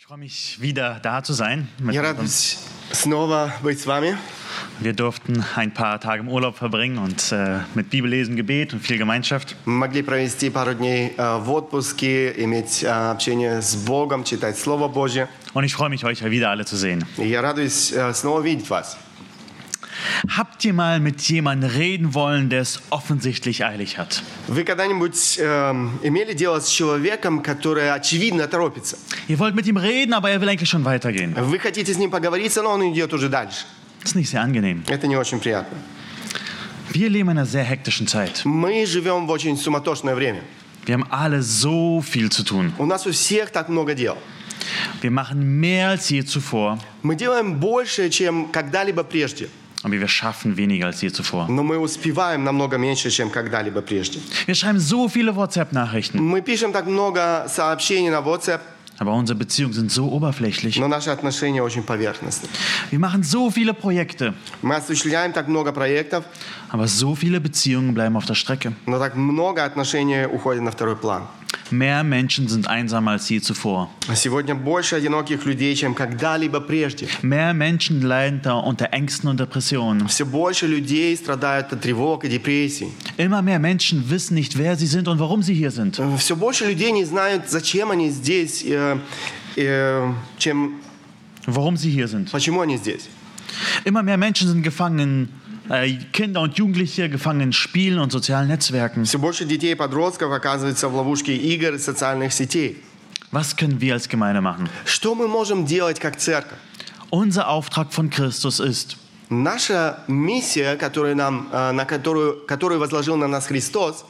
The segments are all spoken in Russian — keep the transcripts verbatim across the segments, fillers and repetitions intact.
Ich freue mich, wieder da zu sein. Я радуюсь снова быть с вами. Wir durften ein paar Tage im Urlaub verbringen und äh, mit Bibellesen, Gebet und viel Gemeinschaft. Мы могли провести пару дней э, в отпуске, иметь э, общение с Богом, читать Слово Божье. Und ich freue mich, euch wieder alle zu sehen. И я радуюсь э, снова видеть вас. Habt ihr mal mit jemandem reden wollen, der es offensichtlich eilig hat? Вы когда-нибудь э, имели дело с человеком, который очевидно торопится? Ihr wollt mit ihm reden, aber er will eigentlich schon weitergehen. Вы хотите с ним поговорить, но он идет уже дальше. Das ist nicht sehr angenehm. Это не очень приятно. Wir leben in einer sehr hektischen Zeit. Мы живем в очень суматошное время. Wir haben alle so viel zu tun. У нас у всех так много дел. Wir machen mehr als je zuvor, Мы делаем больше, чем когда-либо прежде. aber wir schaffen weniger als je zuvor. Но мы успеваем намного меньше, чем когда-либо прежде. Wir schreiben so viele WhatsApp-Nachrichten, Мы пишем так много сообщений на WhatsApp, aber unsere Beziehungen sind so oberflächlich. но наши отношения очень поверхностны. Wir machen so viele Projekte, Мы осуществляем так много проектов, aber so viele Beziehungen bleiben auf der Strecke. но так много отношений уходит на второй план. Mehr Menschen sind einsamer als je zuvor. А сегодня больше одиноких людей, чем когда-либо прежде. Mehr Menschen leiden da unter Ängsten und Depressionen. Все больше людей страдают от тревог и депрессий. Immer mehr Menschen wissen nicht, wer sie sind und warum sie hier sind. Все больше людей не знают, зачем они здесь, э, э, чем, Warum sie hier sind. почему они здесь. Immer mehr Menschen sind gefangen, äh, Kinder und Jugendliche gefangen in Spielen und sozialen Netzwerken. Все больше детей и подростков оказываются в ловушке игр и социальных сетей. Was können wir als Gemeinde machen? Что мы можем делать как церковь? Unser Auftrag von Christus ist, Наша миссия, которую нам, э, на которую, которую возложил на нас Христос,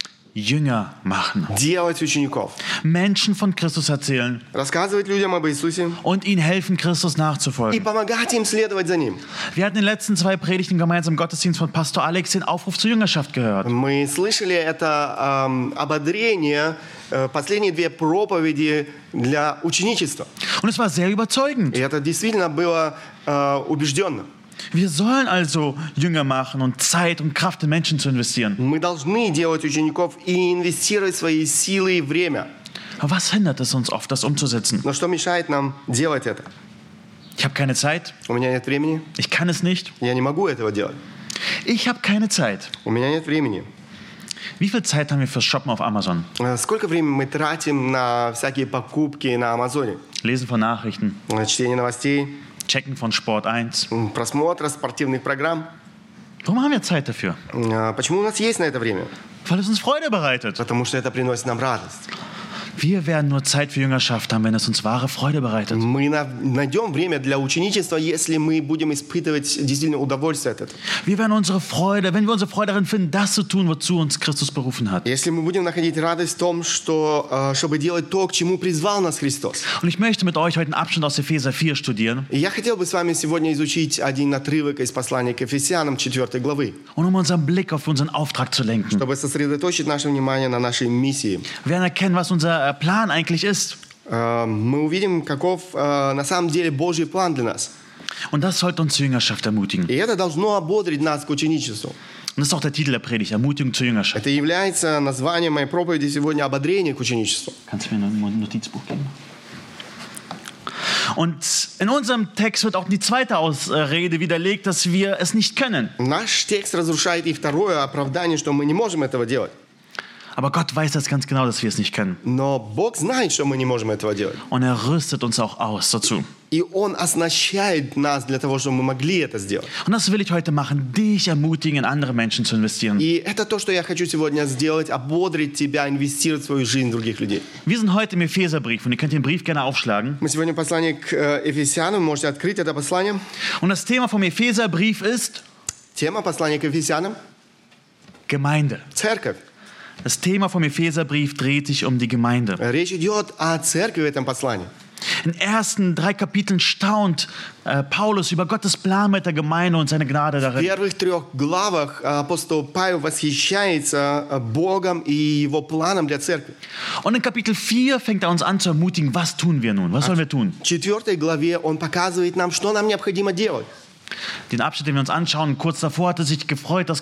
Jünger machen. делать учеников. Menschen von Christus erzählen Рассказывать людям об Иисусе und ihnen helfen, Christus и nachzufolgen. помогать им следовать за Ним. Wir hatten in den letzten zwei Predigten gemeinsam im Gottesdienst von Pastor Alex den Aufruf zur Jüngerschaft gehört. Мы слышали это эм, ободрение, э, последние две проповеди для ученичества. Und es war sehr überzeugend. И это действительно было э, убежденно. Wir sollen also Jünger machen und Zeit und Kraft in Menschen zu investieren. Мы должны делать учеников и инвестировать свои силы и время. Aber was hindert es uns oft, das umzusetzen? Но что мешает нам делать это? Ich habe keine Zeit, У меня нет времени, ich kann es nicht, я не могу этого делать. ich habe keine Zeit. У меня нет времени. Wie viel Zeit haben wir fürs Shoppen auf Amazon? Э, Сколько времени мы тратим на всякие покупки на Амазоне? Lesen von Nachrichten, На чтение новостей, Checken von Sport eins. м, просмотра спортивных программ. Warum haben wir Zeit dafür? Э, Почему у нас есть на это время? Weil es uns Freude bereitet. Потому что это приносит нам радость. Wir werden nur Zeit für Jüngerschaft haben, wenn es uns wahre Freude bereitet. Мы на- найдем время для ученичества, если мы будем испытывать действительно удовольствие от этого. Wir werden unsere Freude, wenn wir unsere Freude darin finden, das zu tun, wozu uns Christus berufen hat. Если мы будем находить радость в том, что, э, чтобы делать то, к чему призвал нас Христос. Und ich möchte mit euch heute einen Abschnitt aus Epheser vier studieren. И я хотел бы с вами сегодня изучить один отрывок из послания к Ефесянам четвёртой главы, Und um unseren Blick auf unseren Auftrag zu lenken. чтобы сосредоточить наше внимание на нашей миссии. Wir werden erkennen, was unser äh, Plan eigentlich ist. Э, Мы увидим, каков э, на самом деле Божий план для нас. Und das sollte uns zur Jüngerschaft ermutigen. И это должно ободрить нас к ученичеству. Und das ist auch der Titel der Predigt, Ermutigung zur Jüngerschaft. Это является названием моей проповеди сегодня «Ободрение к ученичеству». Kannst du mir ein Notizbuch geben? Und in unserem Text wird auch die zweite Ausrede widerlegt, dass wir es nicht können. Наш текст разрушает и второе оправдание, что мы не можем этого делать. Aber Gott weiß das ganz genau, dass wir es nicht können. Но Бог знает, что мы не можем этого делать. Und er rüstet uns auch aus dazu. И Он оснащает нас для того, чтобы мы могли это сделать. Und das will ich heute machen, dich ermutigen, in andere Menschen zu investieren. И это то, что я хочу сегодня сделать, ободрить тебя, инвестировать в свою жизнь других людей. Wir sind heute im Epheserbrief und ihr könnt den Brief gerne aufschlagen. Мы сегодня послание к э, Ефесянам, можете открыть это послание. Und das Thema vom Epheserbrief ist Тема послания к Ефесянам Gemeinde. – церковь. Das Thema vom Epheserbrief dreht sich um die Gemeinde. Речь идет о церкви в этом послании. In den ersten drei Kapiteln staunt äh, Paulus über Gottes Plan mit der Gemeinde und seine Gnade В darin. первых трех главах апостол Павел восхищается Богом и Его планом для церкви. Und in Kapitel vier fängt er uns an zu ermutigen, was tun wir nun? Was sollen wir tun? В четвертой главе он показывает нам, что нам необходимо делать. Den Abschnitt, den wir uns anschauen, kurz davor hat er sich gefreut, dass Gott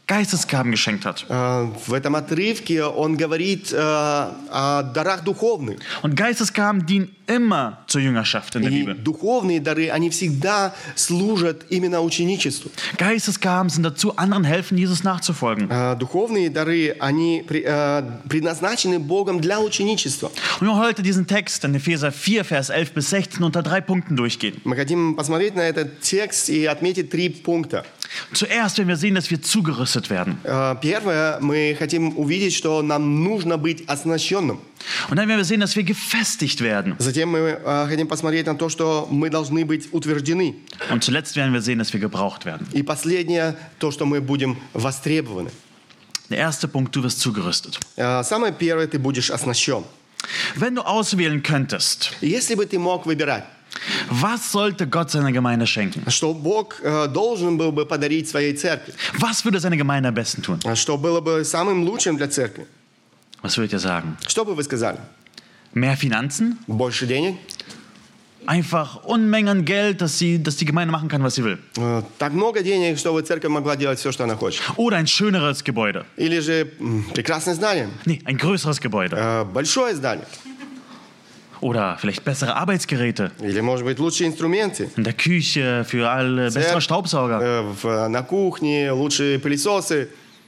Geistesgaben geschenkt hat. Э, В этом отрывке он говорит э, о дарах духовных. Und Geistesgaben dienen immer zur Jüngerschaft in der И Bibel. духовные дары, они всегда служат именно ученичеству. Geistesgaben sind dazu, anderen helfen, Jesus nachzufolgen. Э, Духовные дары, они при- э, предназначены Богом для ученичества. Und wir heute diesen Text in Epheser vier, Vers elf bis sechzehn unter drei Punkten durchgehen. Мы хотим посмотреть на этот текст и отметить три пункта. Zuerst werden wir sehen, dass wir zugerüstet werden. Э, Первое, мы хотим увидеть, что нам нужно быть оснащенным. Und dann werden wir sehen, dass wir gefestigt werden. Затем мы э, хотим посмотреть на то, что мы должны быть утверждены. Und zuletzt werden wir sehen, dass wir gebraucht werden. И последнее, то, что мы будем востребованы. Der erste Punkt, du wirst zugerüstet. Э, Самое первое, ты будешь оснащен. Wenn du auswählen könntest, Если бы ты мог выбирать, was sollte Gott seiner Gemeinde schenken? что Бог э, должен был бы подарить своей церкви, Was würde seine Gemeinde am besten tun? что было бы самым лучшим для церкви, Was würdet ihr sagen? что бы вы сказали? Mehr Finanzen? Больше денег? Einfach Unmengen Geld, dass, sie, dass die Gemeinde machen kann, was sie will. Э, Так много денег, чтобы церковь могла делать все, что она хочет. Oder ein schöneres Gebäude. Или же м, прекрасное здание, Nee, ein größeres Gebäude. э, большое здание, Oder vielleicht bessere Arbeitsgeräte. или, может быть, лучшие инструменты. In der Küche für alle bessere Staubsauger. Э, в- на кухне, лучшие пылесосы.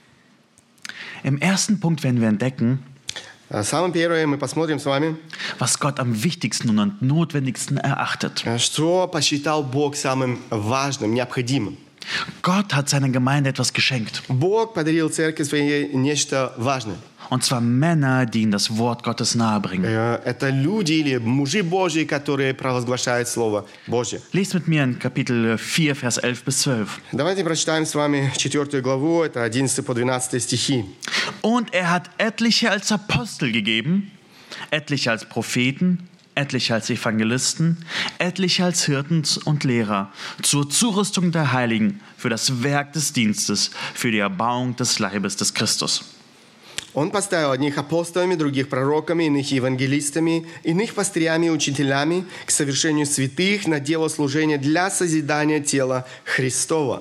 Im ersten Punkt werden wir entdecken, Э, Самое первое, мы посмотрим с вами, was Gott am wichtigsten und am notwendigsten erachtet. э, что посчитал Бог самым важным, необходимым. Gott hat seiner Gemeinde etwas geschenkt. Бог подарил церкви своей нечто важное. Und zwar Männer, die ihnen das Wort Gottes nahebringen. Э, Это люди или мужи Божьи, которые провозглашают Слово Божье. Lest mit mir in Kapitel vier, Vers elf bis zwölf. Давайте прочитаем с вами четвертую главу, это одиннадцатый по двенадцатый стихи. Und er hat etliche als Apostel gegeben, etliche als Propheten, etliche als Evangelisten, etliche als Hirten und Lehrer, zur Zurüstung der Heiligen, für das Werk des Dienstes, für die Erbauung des Leibes des Christus. Он поставил одних апостолами, других пророками, иных евангелистами, иных пастырями и учителями к совершению святых на дело служения для созидания тела Христова.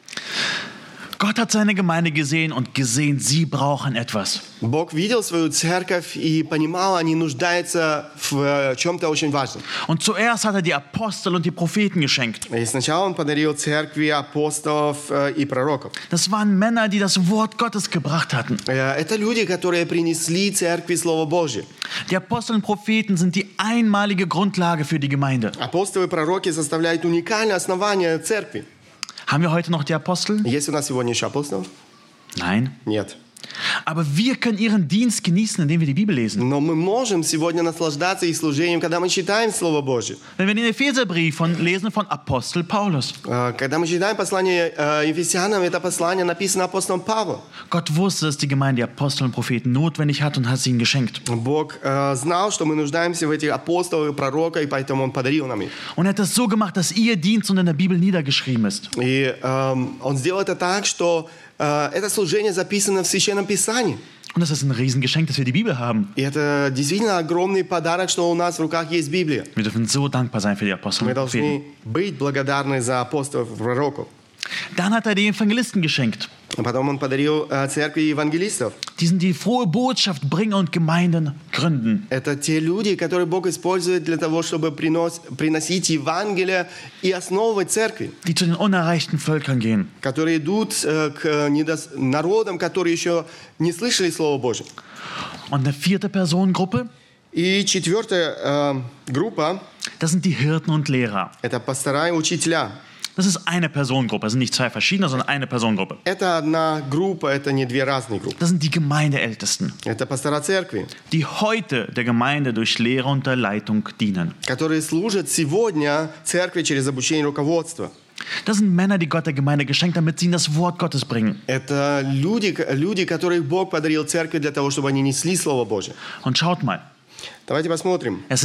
Gott hat seine Gemeinde gesehen und gesehen, sie brauchen etwas. Бог видел свою церковь и понимал, они нуждаются в чем-то очень важном. Und zuerst hat er die Apostel und die Propheten geschenkt. И сначала Он подарил церкви апостолов э, и пророков. Das waren Männer, die das Wort Gottes gebracht hatten. Э, Это люди, которые принесли церкви Слово Божье. Die Apostel und Propheten sind die einmalige Grundlage für die Gemeinde. Апостолы и пророки составляют уникальное основание церкви. Haben wir heute noch die Apostel? Есть у нас сегодня еще апостолов? Nein. Нет. Aber wir können ihren Dienst genießen, indem wir die Bibel lesen. Но мы можем сегодня наслаждаться их служением, когда мы читаем Слово Божье. Wenn wir den Epheserbrief von, lesen von Apostel Paulus. Э, Когда мы читаем послание э, Ефесянам, это послание написано апостолом Павлом. Gott wusste, dass die Gemeinde die Apostel und Propheten notwendig hat und hat sie ihnen geschenkt. Бог э, знал, что мы нуждаемся в этих апостолах и пророках, и поэтому Он подарил нам их. Und er hat das so gemacht, dass ihr Dienst und in der Bibel niedergeschrieben ist. И эм, Он сделал это так, что э, это служение записано в Священном Писании. Und das ist ein Riesengeschenk, dass wir die Bibel haben. И это действительно огромный подарок, что у нас в руках есть Библия. Wir dürfen so dankbar sein für die Apostel Мы und Propheten. должны быть благодарны за апостолов и пророков. Dann hat er die Evangelisten geschenkt. А потом Он подарил э, церкви евангелистов. Die sind die frohe Botschaft bringen und Gemeinden gründen. Это те люди, которые Бог использует для того, чтобы принос, приносить Евангелие и основывать церкви, Die zu den unerreichten Völkern gehen. которые идут э, к недос... народам, которые еще не слышали Слово Божье. Und eine vierte Personengruppe, И четвертая э, группа das sind die Hirten und Lehrer. – это пастора и учителя. Das ist eine Personengruppe. Das sind nicht zwei verschiedene, sondern eine Personengruppe. Это одна группа, это не две разные группы. Das sind die Gemeindeältesten, Это пастора церкви, die heute der Gemeinde durch Lehre und der Leitung dienen. которые служат сегодня церкви через обучение и руководство. Das sind Männer, die Gott der Gemeinde geschenkt, damit sie ihnen das Wort Gottes bringen. Это люди, люди, которых Бог подарил церкви для того, чтобы они несли Слово Божье. Und schaut mal, Давайте посмотрим. es sind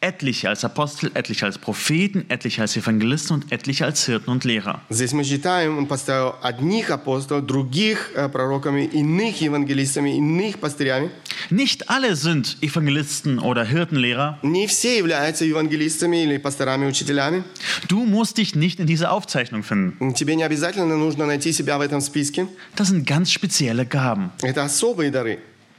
etliche als Apostel, etliche als Propheten, etliche als Evangelisten und etliche als Hirten und Lehrer. Здесь мы читаем, он поставил одних апостолов, других э, пророками, иных евангелистами, иных пастырями. Nicht alle sind Evangelisten oder Hirtenlehrer. Не все являются евангелистами или пасторами, учителями. Du musst dich nicht in dieser Aufzeichnung finden. Тебе не обязательно нужно найти себя в этом списке. Das sind ganz spezielle Gaben. Это особые дары.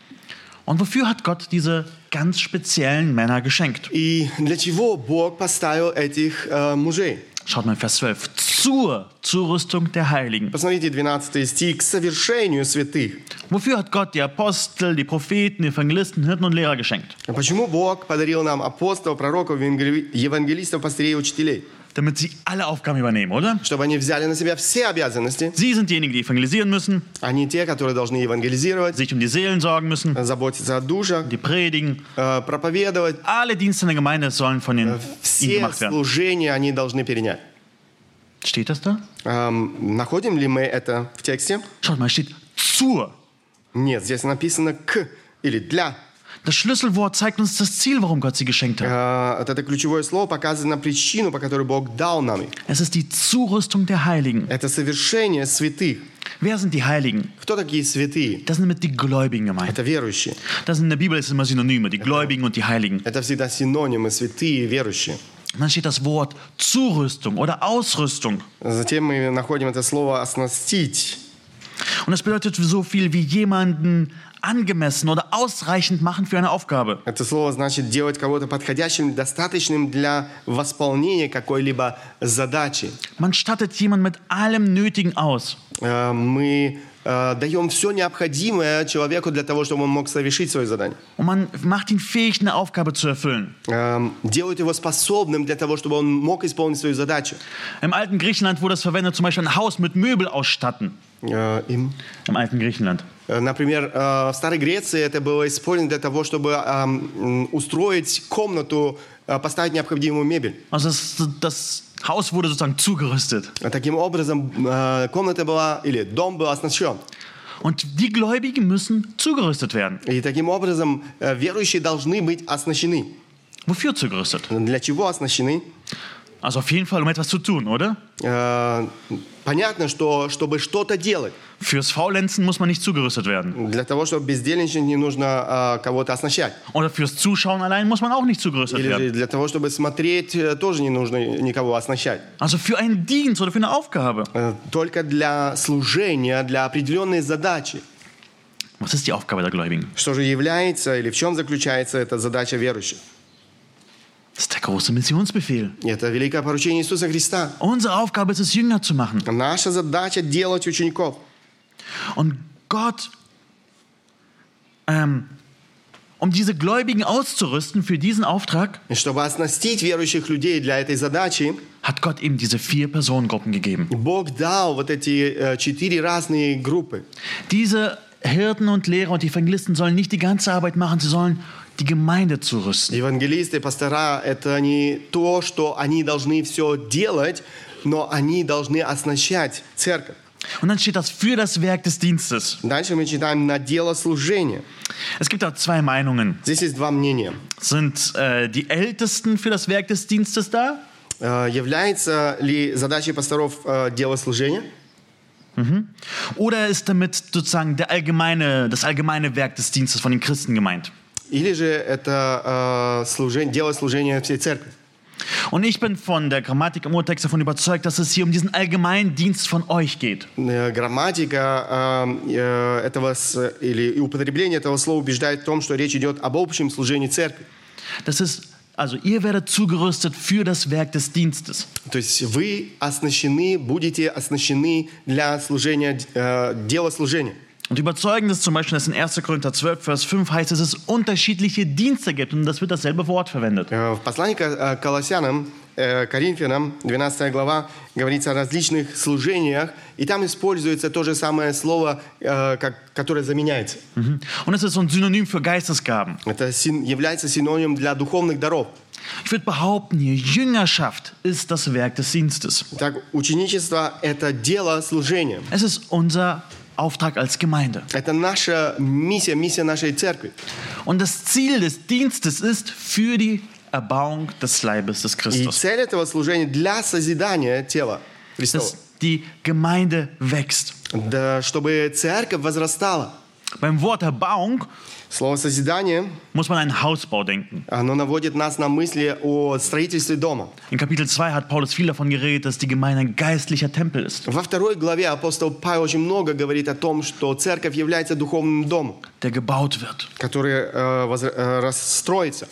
Und wofür hat Gott diese ganz speziellen Männer geschenkt? И для чего Бог поставил этих э, мужей? Schaut mal in Vers zwölf. Zur Zurüstung der Heiligen. Посмотрите, двенадцатый стих, к совершению святых. Wofür hat Gott die Apostel, die Propheten, Evangelisten, Hirten und Lehrer geschenkt? Почему Бог подарил нам апостолов, пророков, евангелистов, пастырей и учителей? Damit sie alle Aufgaben übernehmen, oder? Чтобы они взяли на себя все обязанности. Sie sind diejenigen, die evangelisieren müssen, Они те, которые должны евангелизировать, sich um die Seelen sorgen müssen, заботиться о душах, die predigen. э, проповедовать. Alle Dienste in der Gemeinde sollen von ihnen, ihnen Все gemacht werden. служения они должны перенять. Steht das da? Эм, находим ли мы это в тексте? Schaut mal, es steht zur. Нет, здесь написано «к» или «для». Das Schlüsselwort zeigt uns das Ziel, warum Gott sie geschenkt hat. Э, вот это ключевое слово показывает нам причину, по которой Бог дал нам их. Es ist die Zurüstung der Heiligen. Это совершение святых. Wer sind die Heiligen? Кто такие святые? Das sind damit die Gläubigen gemeint. Это верующие. Das in der Bibel ist immer Synonyme, die Gläubigen und die Heiligen. Это всегда синонимы святые и верующие. Und dann steht das Wort Zurüstung oder Ausrüstung. Затем мы находим это слово «оснастить». Und das bedeutet so viel wie jemanden angemessen oder ausreichend machen für eine Aufgabe. Это слово значит делать кого-то подходящим, достаточным для восполнения какой-либо задачи. Man stattet jemanden mit allem Nötigen aus. Э, Мы э, даем все необходимое человеку для того, чтобы он мог совершить свое задание. Und man macht ihn fähig, eine Aufgabe zu erfüllen. Э, Делают его способным для того, чтобы он мог исполнить свою задачу. Im alten Griechenland wurde es verwendet, zum Beispiel ein Haus mit Möbel ausstatten. Э, Им. Im alten Griechenland. Э, Например, э, в Старой Греции это было использовано для того, чтобы э, м, устроить комнату, э, поставить необходимую мебель. Also das, das Haus wurde sozusagen zugerüstet. Таким образом, э, комната была, или дом был оснащен. Und die Gläubigen müssen zugerüstet werden. И таким образом э, верующие должны быть оснащены. Wofür zugerüstet? Для чего оснащены? Also auf jeden Fall, um etwas zu tun, oder? Э, Понятно, что чтобы что-то делать. Fürs Faulenzen muss man nicht zugerüstet werden. Для того, чтобы бездельничать, не нужно э, кого-то оснащать. Oder fürs Zuschauen allein muss man auch nicht zugerüstet Или же werden. для того, чтобы смотреть, э, тоже не нужно никого оснащать. Also für einen Dienst oder für eine Aufgabe. Э, Только для служения, для определенной задачи. Was ist die Aufgabe der Gläubigen? Что же является или в чем заключается эта задача верующих? Das ist der große Missionsbefehl. И это великое поручение Иисуса Христа. Unsere Aufgabe ist es, Jünger zu machen. Наша задача делать учеников. Und Gott, ähm, um diese Gläubigen auszurüsten für diesen Auftrag, И чтобы оснастить верующих людей для этой задачи, hat Gott ihm diese vier Personengruppen gegeben. Бог дал вот эти э, четыре разные группы. Diese Hirten und Lehrer und Evangelisten sollen nicht die ganze Arbeit machen, sie sollen die Gemeinde zurüsten. Евангелисты, пастора – это не то, что они должны все делать, но они должны оснащать церковь. Und dann steht das für das Werk des Dienstes. Дальше мы читаем «на дело служения». Es gibt da zwei Meinungen. Здесь есть два мнения. Sind äh, die Ältesten für das Werk des Dienstes da? Э, Является ли задачей пасторов э, дело служения? Oder ist damit sozusagen der allgemeine, das allgemeine Werk des Dienstes von den Christen gemeint? Или же это э, служение, дело служения всей церкви? Und ich bin von der Grammatik im Urtext davon überzeugt, dass es hier um diesen allgemeinen Dienst von euch geht. Э, Грамматика э, э, этого с- или употребление этого слова убеждает в том, что речь идет об общем служении церкви. Das ist, also ihr werdet zugerüstet für das Werk des Dienstes. То есть вы оснащены, будете оснащены для служения, э, дела служения. Und überzeugend ist zum Beispiel, dass in erster Korinther zwölf, Vers fünf heißt, dass es unterschiedliche Dienste gibt und das wird dasselbe Wort verwendet. Э, В послании к э, Колоссянам, э, Коринфянам, двенадцатая глава, говорится о различных служениях, и там используется то же самое слово, э, как, которое заменяется. Mhm. Und es ist so ein Synonym für Geistesgaben. Это син- является синонимом для духовных даров. Ich würde behaupten, hier Jüngerschaft ist das Werk des Dienstes. Так, ученичество – это дело служения. Es ist unser Auftrag als Gemeinde. Это наша миссия, миссия нашей церкви. Und das Ziel des Dienstes ist, für die Erbauung des Leibes des И Christus. цель этого служения для созидания тела Христова. Dass die Gemeinde wächst. Да, чтобы церковь возрастала. Beim Wort Erbauung Слово «созидание», muss man an einen Hausbau denken. оно наводит нас на мысли о строительстве дома. In Kapitel zwei hat Paulus viel davon geredet, dass die Gemeinde ein geistlicher Tempel ist, Во второй главе апостол Павел очень много говорит о том, что церковь является духовным домом, der gebaut wird. который э, воз- э, расстроится.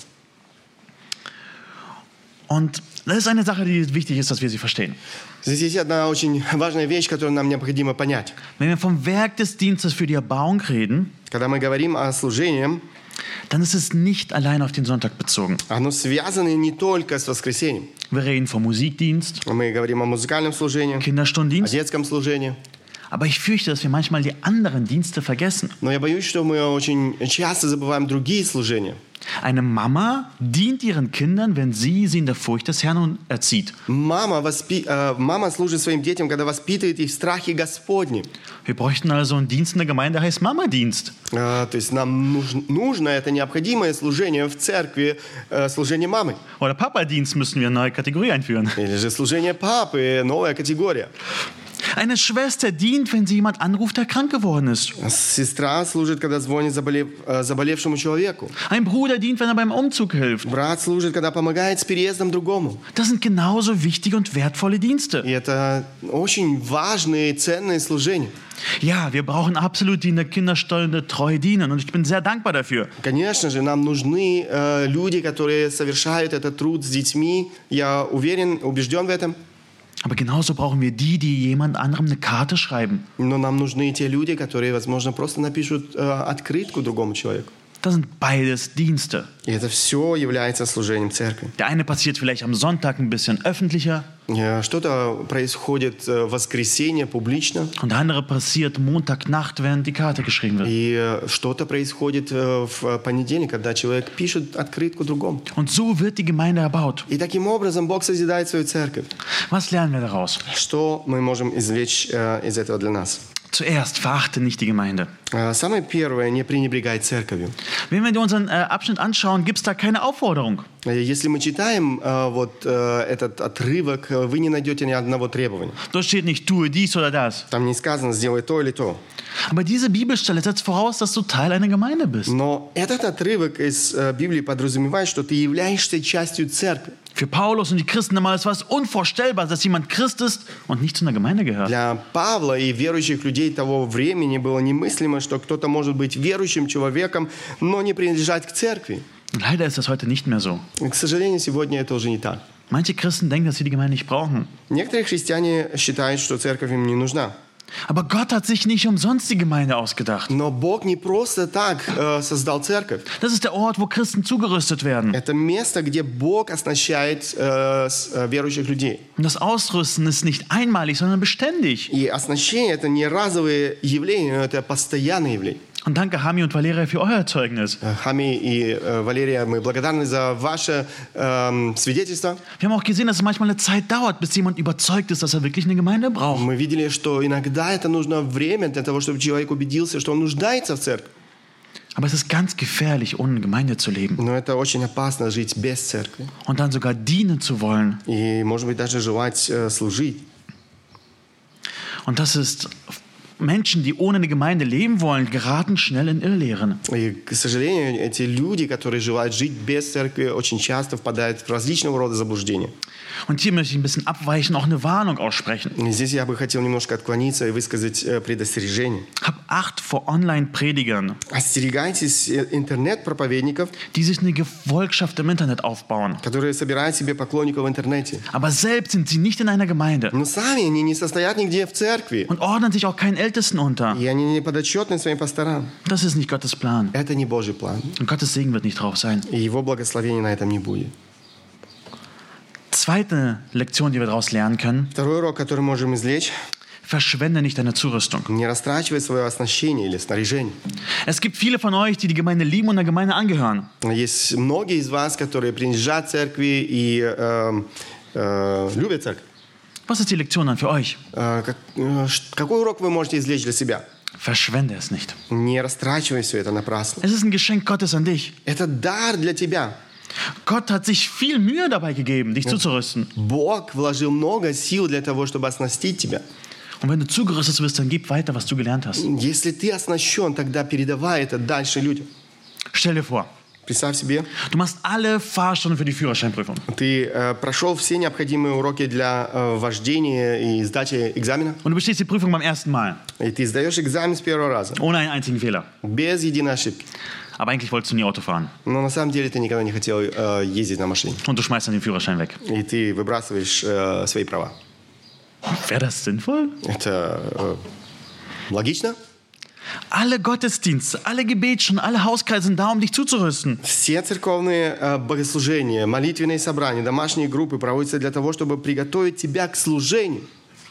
Und das ist eine Sache, die wichtig ist, dass wir sie verstehen. Здесь есть одна очень важная вещь, которую нам необходимо понять. Wenn wir vom Werk des Dienstes für die Erbauung reden, Когда мы говорим о служении, dann ist es nicht allein auf den Sonntag bezogen. оно связано не только с воскресением. Wir reden vom Musikdienst, Мы говорим о музыкальном служении, о Kinderstundendienst, детском служении. aber ich fürchte, dass wir manchmal die anderen Dienste vergessen. Но я боюсь, что мы очень часто забываем другие служения. Eine Mama dient ihren Kindern, wenn sie sie in der Furcht des Herrn erzieht. Мама, воспи... э, мама служит своим детям, когда воспитывает их в страхе Господнем. Wir bräuchten also einen Dienst in der Gemeinde, der heißt Mama-Dienst. Э, то есть нам нужно, нужно это необходимое служение в церкви, э, служение мамы. Oder Papa-Dienst müssen wir eine neue Kategorie einführen. Или же служение папы, новая категория. Eine Schwester dient, wenn sie jemand anruft, der krank geworden ist. Сестра служит, когда звонит заболев... э, заболевшему человеку. Ein Bruder dient, wenn er beim Umzug hilft. Брат служит, когда помогает с переездом другому. Das sind genauso wichtige und wertvolle Dienste. И это очень важные и ценные служения. Ja, wir brauchen absolut die in der Kinderstunde treu dienen und ich bin sehr dankbar dafür. Конечно же, нам нужны э, люди, которые совершают этот труд с детьми. Я уверен, убежден в этом. Aber genauso brauchen wir die, die jemand anderem eine Karte schreiben. Но нам нужны и те люди, которые, возможно, просто напишут э, открытку другому человеку. Das sind beides Dienste. И это все является служением церкви. Der eine passiert vielleicht am Sonntag ein bisschen öffentlicher Э, Что-то происходит э, в воскресенье публично, und der andere passiert Montagnacht, während die Karte geschrieben wird. и э, что-то происходит э, в понедельник, когда человек пишет открытку другому. Und so wird die Gemeinde erbaut. И таким образом Бог созидает свою церковь. Was lernen wir daraus? Что мы можем извлечь э, из этого для нас? Zuerst, verachte nicht die Gemeinde. Э, Самое первое, не пренебрегай церковью. Wenn wir unseren äh, Abschnitt anschauen, gibt es da keine Aufforderung. Э, Если мы читаем э, вот э, этот отрывок, э, вы не найдете ни одного требования. Dort steht nicht, tue dies oder das. Там не сказано «сделай то или то». Aber diese Bibelstelle setzt voraus, dass du Teil einer Gemeinde bist. Но этот отрывок из э, Библии подразумевает, что ты являешься частью церкви. Für Paulus und die Christen damals war es unvorstellbar, dass jemand Christ ist und nicht zu einer Gemeinde gehört. Для Павла и верующих людей того времени было немыслимо, что кто-то может быть верующим человеком, но не принадлежать к церкви. Leider ist das heute nicht mehr so. И, к сожалению, сегодня это уже не так. Manche Christen denken, dass sie die Gemeinde nicht brauchen. Некоторые христиане считают, что церковь им не нужна. Aber Gott hat sich nicht umsonst die Gemeinde ausgedacht. Но Бог не просто так э, создал церковь. Das ist der Ort, wo Christen zugerüstet werden. Это место, где Бог оснащает э, с- э, верующих людей. Und das Ausrüsten ist nicht einmalig, sondern beständig. И оснащение – это не разовое явление, но это постоянное явление. Und danke, Hami und Valeria, für euer Zeugnis. Э, Хами и э, Валерия, мы благодарны за ваше эм, свидетельство. Wir haben auch gesehen, dass es manchmal eine Zeit dauert, bis jemand überzeugt ist, dass er wirklich eine Gemeinde braucht. Мы видели, что иногда это нужно время для того, чтобы человек убедился, что он нуждается в церкви. Aber es ist ganz gefährlich, ohne Gemeinde zu leben. Но это очень опасно жить без церкви. Und dann sogar dienen zu wollen. И, может быть, даже желать э, служить. Und das ist... Menschen, die ohne eine Gemeinde leben wollen, geraten schnell in Irrlehren. И, к сожалению, эти люди, которые желают жить без церкви, очень часто впадают в различного рода заблуждения. Und hier möchte ich ein bisschen abweichen, auch eine Warnung aussprechen. И здесь я бы хотел немножко отклониться и высказать э, предостережение. Hab Acht vor Online-Predigern, Остерегайтесь э, интернет-проповедников, die sich eine Gefolgschaft im Internet aufbauen. которые собирают себе поклонников в интернете. Aber selbst sind sie nicht in einer Gemeinde Но сами они не состоят нигде в церкви. und ordnen sich auch keinen Ältesten unter. И они не подотчетны своим пасторам. Das ist nicht Gottes Plan. Это не Божий план. Und Gottes Segen wird nicht drauf sein. И его благословения на этом не будет. Zweite Lektion, die wir daraus lernen können: Второй урок, который можем извлечь: Verschwende nicht deine Zurüstung. не растрачивай свое оснащение или снаряжение. Es gibt viele von euch, die die Gemeinde lieben und der Gemeinde angehören. Есть многие из вас, которые принадлежат церкви и э, э, любят церковь. Was ist die Lektion dann für euch? Э, как- э, ш- какой урок вы можете извлечь для себя? Verschwende es nicht. Не растрачивай все это напрасно. Es ist ein Geschenk Gottes an dich. Это дар для тебя. Gott hat sich viel Mühe dabei gegeben, dich zuzurüsten. Бог вложил много сил для того, чтобы оснастить тебя. Und wenn du zugerüstet wirst, dann gib weiter, was du gelernt hast. Если ты оснащен, тогда передавай это дальше людям. Stell dir vor, Представь себе, du machst alle Fahrstunden für die Führerscheinprüfung. ты э, прошел все необходимые уроки для э, вождения и сдачи экзамена, Und du bestehst die Prüfung beim ersten Mal, и ты сдаешь экзамен с первого раза, ohne einen einzigen Fehler. без единой ошибки. Aber eigentlich wolltest du nie Auto fahren. Но на самом деле ты никогда не хотел э, ездить на машине, Und du schmeißt dann den Führerschein weg. и ты выбрасываешь э, свои права. Wäre das sinnvoll? Это э, логично? Alle Gottesdienste, alle Gebetsstunden, alle Hauskreise sind da, um dich zuzurüsten. Все церковные э, богослужения, молитвенные собрания, домашние группы проводятся для того, чтобы приготовить тебя к служению.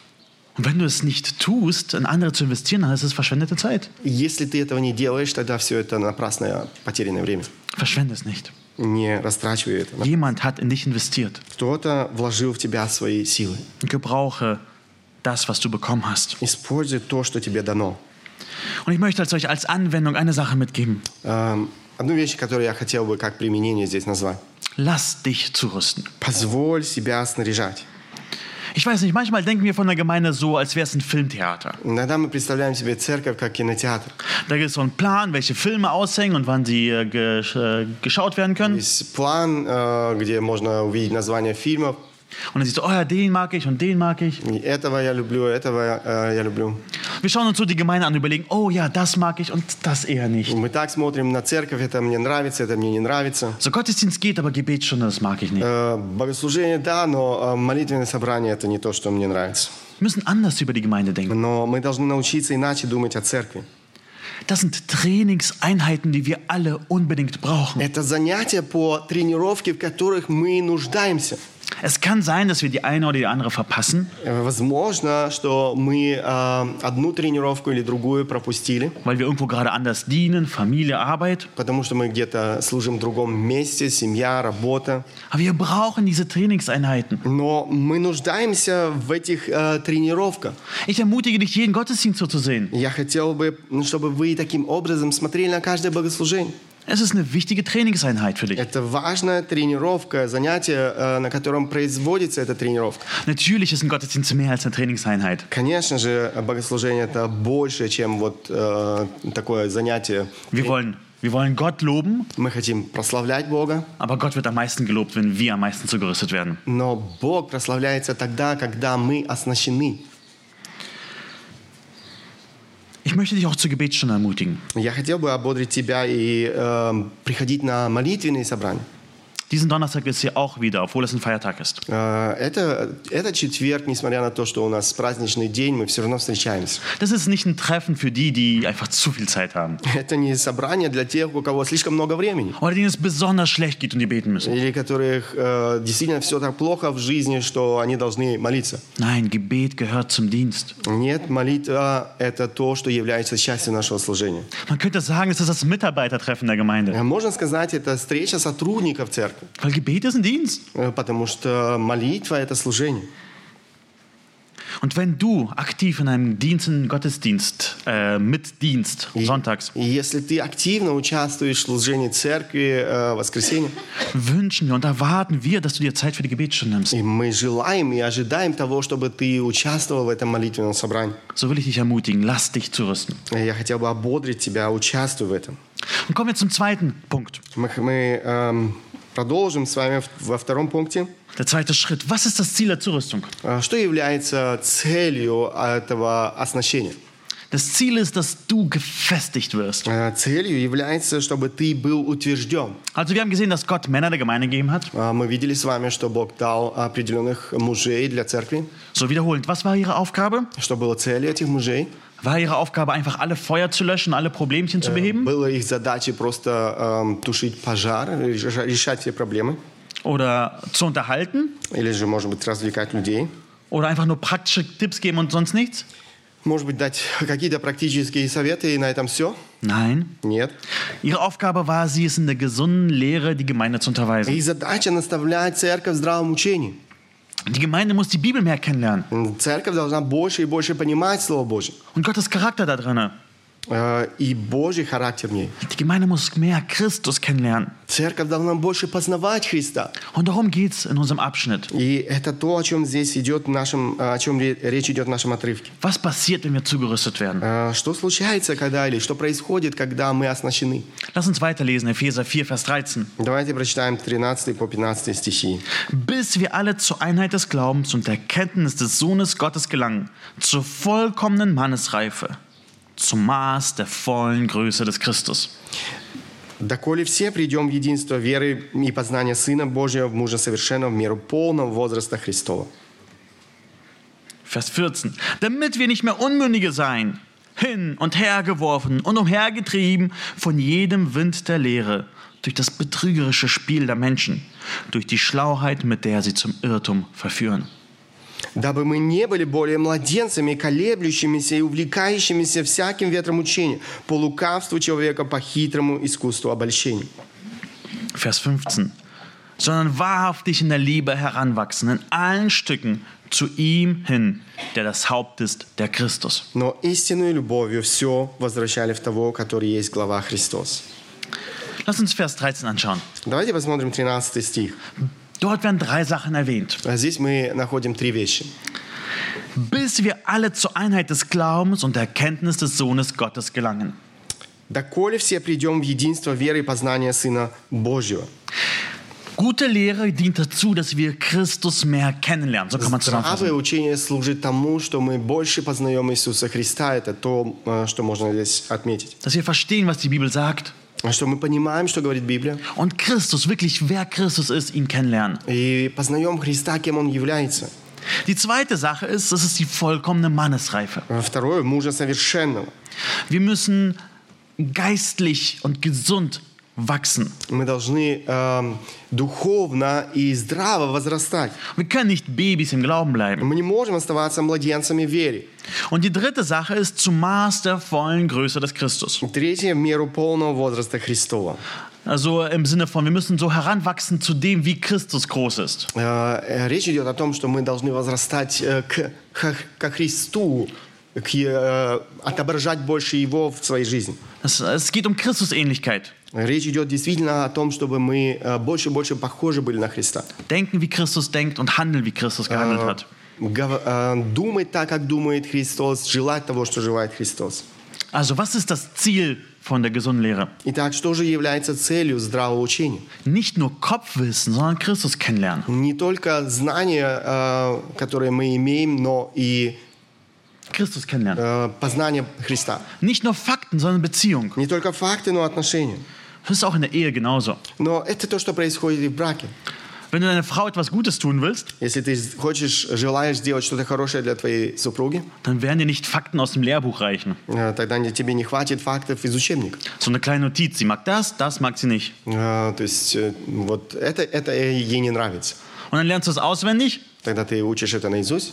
Und wenn du es nicht tust, in andere zu investieren, dann ist es verschwendete Zeit. Если ты этого не делаешь, тогда все это напрасное, потерянное время. Verschwende es nicht. Не растрачивай это. Jemand hat in dich investiert. Кто-то вложил в тебя свои силы. Gebrauche das, was du bekommen hast. Используй то, что тебе дано. Und ich möchte euch als Anwendung eine Sache mitgeben. Эм, одну вещь, которую я хотел бы как применение здесь назвать. Lass dich zurüsten. Позволь себя снаряжать. Ich weiß nicht, manchmal denken wir von der Gemeinde so, als wäre es ein Filmtheater. Иногда мы представляем себе церковь как кинотеатр. Da gibt es so einen Plan, welche Filme aushängen und wann sie äh, gesch äh, geschaut werden können. Есть план, э, где можно увидеть названия фильмов. Und dann siehst du, oh ja, den mag ich und den mag ich. И этого я люблю, этого э, я люблю. Wir schauen uns so die Gemeinde an und überlegen, oh ja, das mag ich und das eher nicht. Мы так смотрим на церковь, это мне нравится, это мне не нравится. So Gottesdienst geht, aber Gebetsstunde, das mag ich nicht. Э, богослужение, да, но э, молитвенное собрание – это не то, что мне нравится. Wir müssen anders über die Gemeinde denken. Но мы должны научиться иначе думать о церкви. Das sind Trainingseinheiten, die wir alle unbedingt brauchen. Это занятия по тренировке, в которых мы нуждаемся. Es kann sein, dass wir die eine oder die andere verpassen, Возможно, что мы э, одну тренировку или другую пропустили, weil wir irgendwo gerade anders dienen, Familie, Arbeit. потому что мы где-то служим в другом месте, семья, работа. Aber wir brauchen diese Trainingseinheiten. Но мы нуждаемся в этих э, тренировках. Ich ermutige dich, jeden Gottesdienst so zu sehen. Я хотел бы, чтобы вы таким образом смотрели на каждое богослужение. Es ist eine wichtige Trainingseinheit für dich. Это важная тренировка, занятие, э, на котором производится эта тренировка. Natürlich ist ein Gottesdienst mehr als eine Trainingseinheit. Конечно же, богослужение это больше, чем вот э, такое занятие. Wir wollen, wir wollen Gott loben, Мы хотим прославлять Бога, aber Gott wird am meisten gelobt, wenn wir am meisten zugerüstet werden. но Бог прославляется тогда, когда мы оснащены. Ich möchte dich auch zur Gebetsstunde ermutigen. Я хотел бы ободрить тебя и э, приходить на молитвенные собрания. Diesen Donnerstag ist hier auch wieder, obwohl es ein Feiertag ist. Э, это, это четверг, несмотря на то, что у нас праздничный день, мы все равно встречаемся. Das ist nicht ein Treffen für die, die einfach zu viel Zeit haben. Это не собрание для тех, у кого слишком много времени. Oder denen es besonders schlecht geht und die beten müssen. Или которых э, действительно все так плохо в жизни, что они должны молиться. Nein, Gebet gehört zum Dienst. Нет, молитва – это то, что является частью нашего служения. Man könnte sagen, es ist das Mitarbeitertreffen der Gemeinde. Можно сказать, это встреча сотрудников церкви, Weil Gebet ist ein Dienst. э, потому что молитва – это служение. Und wenn du aktiv in einem Dienst, in einem Gottesdienst, äh, mit Dienst, sonntags, И если ты активно участвуешь в служении церкви э, в воскресенье, wünschen wir und erwarten wir, dass du dir Zeit für die Gebetsstunde nimmst. и мы желаем и ожидаем того, чтобы ты участвовал в этом молитвенном собрании. So will ich dich ermutigen, lass dich zurüsten. Я хотел бы ободрить тебя, участвуй в этом. Und kommen wir zum zweiten Punkt. Мы, мы эм, продолжим с вами в- во втором пункте. Der zweite Schritt. Was ist das Ziel der Zurüstung? Э, Что является целью этого оснащения? Das Ziel ist, dass du gefestigt wirst. Э, Целью является, чтобы ты был утвержден. Also wir haben gesehen, dass Gott Männer der Gemeinde gegeben hat. Э, Мы видели с вами, что Бог дал определенных мужей для церкви. So wiederholend. Was war ihre Aufgabe? Что было целью этих мужей? War ihre Aufgabe einfach alle Feuer zu löschen, alle Problemchen zu beheben? Было их задачей просто эм, тушить пожар, реша- решать все проблемы. Oder zu unterhalten? Или же, может быть, развлекать людей. Oder einfach nur praktische Tipps geben und sonst nichts? Может быть, дать какие-то практические советы, и на этом все? Nein. Нет. Ihre Aufgabe war, sie es in der gesunden Lehre, die Gemeinde zu unterweisen. Их задача наставлять церковь в здравом учении. Die Gemeinde muss die Bibel mehr kennenlernen. Церковь должна больше и больше понимать Слово Божье. Und Gottes Charakter da drin. э, и Божий характер в ней. Die Gemeinde muss mehr Christus kennenlernen. Церковь должна больше познавать Христа. Und darum geht es in unserem Abschnitt. И это то, о чем здесь идет в нашем, о чем ре- речь идет в нашем отрывке. Was passiert, wenn wir zugerüstet werden? Э, Что случается, когда, или что происходит, когда мы оснащены? Lass uns weiterlesen, Epheser vier, Vers dreizehn. Давайте прочитаем тринадцатый по пятнадцатый стихи. Bis wir alle zur Einheit des Glaubens und der Kenntnis des Sohnes Gottes gelangen, zur vollkommenen Mannesreife, zum Maß der vollen Größe des Christus. «Доколе все придем в единство веры и познания Сына Божьего, в мужа совершенного, в меру полного возраста Христова». Vers vierzehn. Damit wir nicht mehr Unmündige sein, hin und her geworfen und umhergetrieben von jedem Wind der Lehre, durch das betrügerische Spiel der Menschen, durch die Schlauheit, mit der sie zum Irrtum verführen. «Дабы мы не были более младенцами, колеблющимися и увлекающимися всяким ветром учения, по лукавству человека, по хитрому искусству обольщения». Vers fünfzehn. Sondern wahrhaftig in der Liebe heranwachsen, in allen Stücken zu ihm hin, der das Haupt ist, der Christus. «Но истинную любовью все возвращали в того, который есть глава Христос». Lass uns Vers dreizehn anschauen. Давайте посмотрим тринадцатый стих. Dort werden drei Sachen erwähnt. А Здесь мы находим три вещи. Bis wir alle zur Einheit des Glaubens und der Erkenntnis des Sohnes Gottes gelangen. «Доколе все придем в единство веры и познания Сына Божьего». Gute Lehre dient dazu, dass wir Christus mehr kennenlernen. So kann man Здравое zusammenfassen. учение служит тому, что мы больше познаем Иисуса Христа. Это то, э, что можно здесь отметить. Dass wir verstehen, was die Bibel sagt. Что мы понимаем, что говорит Библия. Und Christus, wirklich wer Christus ist, ihn kennenlernen. И познаем Христа, кем Он является. Die zweite Sache ist, das ist die vollkommene Mannesreife. Второе, мужа совершенного. Wir müssen geistlich und gesund wachsen. Мы должны э, духовно и здраво возрастать. Wir können nicht Babys im Glauben bleiben. Мы не можем оставаться младенцами в вере. Und die dritte Sache ist zum Maß der vollen Größe des Christus. Третье, в меру полного возраста Христова. Also im Sinne von, wir müssen so heranwachsen zu dem, wie Christus groß ist. Э, Речь идет о том, что мы должны возрастать э, к, к, ко Христу, к, э, отображать больше Его в своей жизни. Es, es geht um Christusähnlichkeit. Речь идет действительно о том, чтобы мы э, больше и больше похожи были на Христа. Denken, wie Christus denkt und handeln, wie Christus gehandelt hat. Гов- э, Думать так, как думает Христос, желать того, что желает Христос. Also was ist das Ziel von der gesunden Lehre? Итак, что же является целью здравого учения? Nicht nur Kopfwissen, sondern Christus kennenlernen. Не только знания, э, которые мы имеем, но и Christus kennenlernen. э, познание Христа. Nicht nur Fakten, sondern Beziehung. Не только факты, но отношения. Das ist auch in der Ehe genauso. Но это то, что происходит и в браке. Wenn du deiner Frau etwas Gutes tun willst, Если ты хочешь, желаешь сделать что-то хорошее для твоей супруги, dann werden dir nicht Fakten aus dem Lehrbuch reichen. э, тогда не- тебе не хватит фактов из учебника. So eine kleine Notiz, sie mag das, das mag sie nicht. Э, То есть э, вот это, это ей не nравится. Und dann lernst du es auswendig. Тогда ты учишь это наизусть.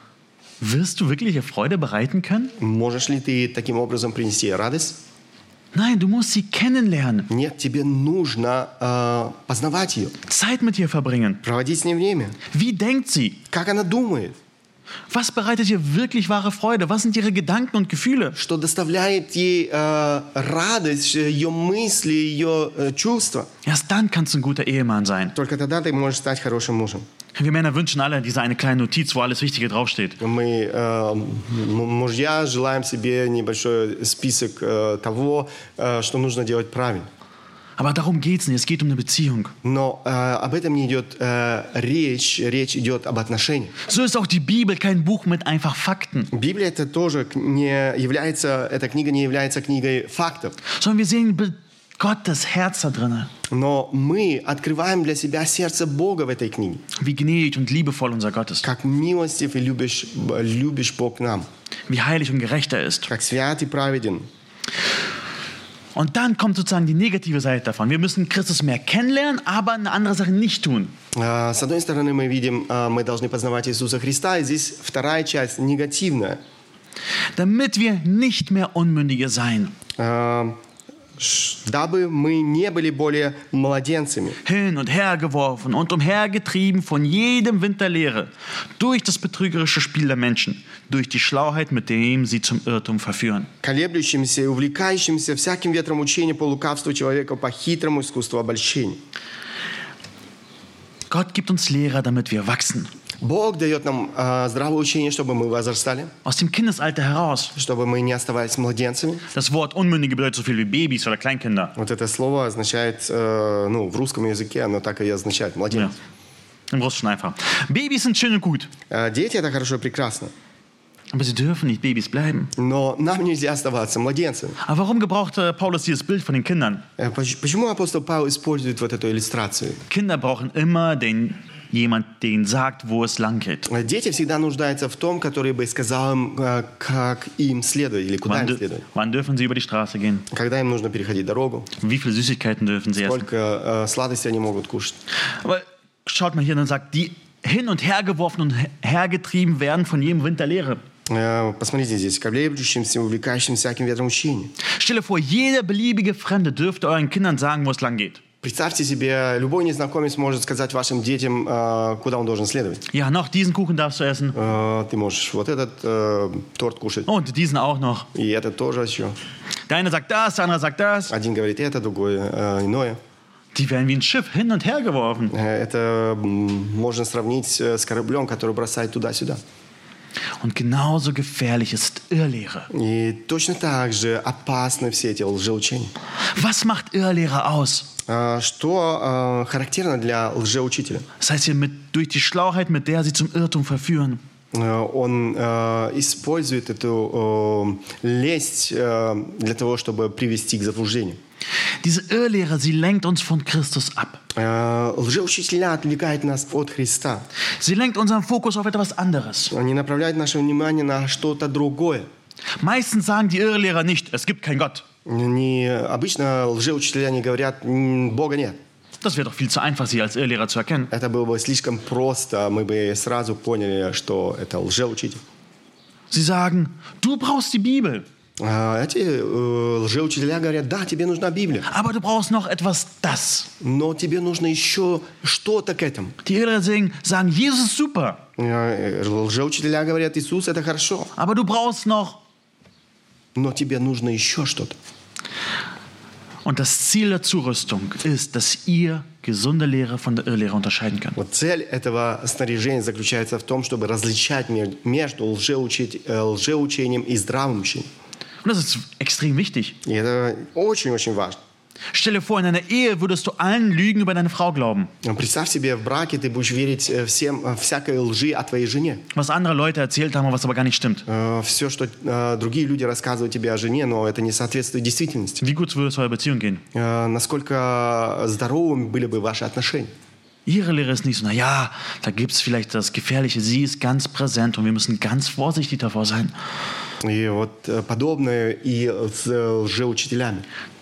Wirst du wirklich ihr Freude bereiten können? Можешь ли ты таким образом принести ей радость? Nein, du musst sie kennenlernen, Нет, тебе нужно э, познавать ее, Zeit mit ihr verbringen. проводить с ней время. Wie denkt sie? Как она думает, Was bereitet ihr wirklich wahre Freude? Was sind ihre Gedanken und Gefühle? что доставляет ей э, радость, ее мысли, ее э, чувства. Erst dann kannst du ein guter Ehemann sein. Только тогда ты можешь стать хорошим мужем. Wir Männer wünschen alle diese eine kleine Notiz, wo alles Wichtige draufsteht. Мы, э, м- мужья, желаем себе небольшой список э, того, э, что нужно делать правильно. Aber darum geht es nicht. Es geht um eine Beziehung. Но э, об этом не идет э, речь, речь идет об отношениях. So ist auch die Bibel kein Buch mit einfach Fakten, Библия это тоже к- не является, эта книга не является книгой фактов. sondern wir sehen Be- Gottes Herz da drin. Но мы открываем для себя сердце Бога в этой книге. Wie gnädig und liebevoll unser Gott ist. Как милостив и любишь, любишь Бог к нам. Wie heilig und gerecht er ist. Как свят и праведен. Und dann kommt sozusagen die negative Seite davon. Wir müssen Christus mehr kennenlernen, aber eine andere Sache nicht tun. А, С одной стороны, мы видим, а, мы должны познавать Иисуса Христа, и здесь вторая часть негативная. Damit wir nicht mehr Unmündige sein. А, дабы мы не были более младенцами, hin und her geworfen und umhergetrieben von jedem Wind der Lehre, durch das betrügerische Spiel der Menschen, durch die Schlauheit, mit dem sie zum Irrtum verführen. колеблющимся и увлекающимся всяким ветром учения по лукавству человека, по хитрому искусству обольщения. Gott gibt uns Lehrer, damit wir wachsen. Бог дает нам э, здравое учение, чтобы мы возрастали, Aus dem Kindesalter heraus. чтобы мы не оставались младенцами. Das Wort Unmündige bedeutet so viel wie Babys oder Kleinkinder. Вот это слово означает, э, ну, в русском языке оно так и означает, Ja. младенец. Im Russischen einfach. Babys sind schön und gut, Э, Дети — это хорошо и прекрасно, aber sie dürfen nicht Babys bleiben. но нам нельзя оставаться младенцами. Aber warum gebraucht äh, Paulus dieses Bild von den Kindern? Э, поч- Почему апостол Павел использует вот эту иллюстрацию? Kinder brauchen immer den, jemand, der ihnen sagt, wo es lang geht. Э, Дети всегда нуждаются в том, который бы сказал им, э, как им следует или куда Wann, им dü- следует. wann dürfen sie über die Straße gehen? Когда им нужно переходить дорогу, Wie viele Süßigkeiten dürfen sie essen? сколько э, сладостей они могут кушать. Aber schaut mal hier, dann sagt, die hin und her geworfen und hergetrieben werden von jedem Wind der Lehre. Э, Посмотрите здесь, колеблющимся, увлекающим всяким ветром учения. Stell dir vor, jeder beliebige Fremde dürfte euren Kindern sagen, wo es lang geht. Представьте себе, любой незнакомец может сказать вашим детям, э, куда он должен следовать. Ja, noch diesen Kuchen darfst du essen. Э, Ты можешь вот этот э, торт кушать, Und diesen auch noch. и этот тоже еще. Der eine sagt das, der andere sagt das. Один говорит это, другой э, иное. Die werden wie ein Schiff hin und her geworfen. Э, Это м, можно сравнить э, с кораблем, который бросает туда-сюда. Und genauso gefährlich ist Irrlehre. И точно так же опасны все эти лжеучения. Was macht Irrlehre aus? А, Что э, характерно для лжеучителя? Das heißt hier mit, durch die Schlauheit, mit der sie zum Irrtum verführen. Э, Он э, использует эту э, лесть э, для того, чтобы привести к заблуждению. Diese Irrlehre, sie lenkt uns von Christus ab. Э, Лжеучителя отвлекают нас от Христа. Sie lenkt unseren Fokus auf etwas anderes. Они направляют наше внимание на что-то другое. Meistens sagen die Irrlehrer nicht, es gibt keinen Gott. Не, обычно лжеучителя не говорят, «М, Бога нет». Das wäre doch viel zu einfach, sie als Irrlehrer zu erkennen. Это было бы слишком просто, мы бы сразу поняли, что это лжеучитель. Sie sagen, du brauchst die Bibel, А Эти э, лжеучителя говорят, да, тебе нужна Библия, aber du brauchst noch etwas das. но тебе нужно еще что-то к этому. Die Irrlehrer sagen, sagen, Jesus ist super, Э, Лжеучителя говорят, Иисус — это хорошо, aber du brauchst noch. но тебе нужно еще что-то. Und das Ziel der Zurüstung ist, dass ihr gesunde Lehre von der Irrlehre unterscheiden könnt. Вот цель этого снаряжения заключается в том, чтобы различать мер- между лжеучить- э, лжеучением и здравым учением. Und das ist extrem wichtig. И это очень-очень важно. Stell dir vor, in einer Ehe würdest du allen Lügen über deine Frau glauben, Представь себе, в браке ты будешь верить э, всем, э, всякой лжи о твоей жене. was andere Leute erzählt haben, was aber gar nicht stimmt. Все, что э, другие люди рассказывают тебе о жене, но это не соответствует действительности. Wie gut würde es eurer Beziehung gehen? Э, Насколько здоровыми были бы ваши отношения? Ihre Lehre ist nicht so, naja, da gibt es vielleicht das Gefährliche, sie ist ganz präsent und wir müssen ganz vorsichtig davor sein. И вот э, подобное и с э, лжеучителями.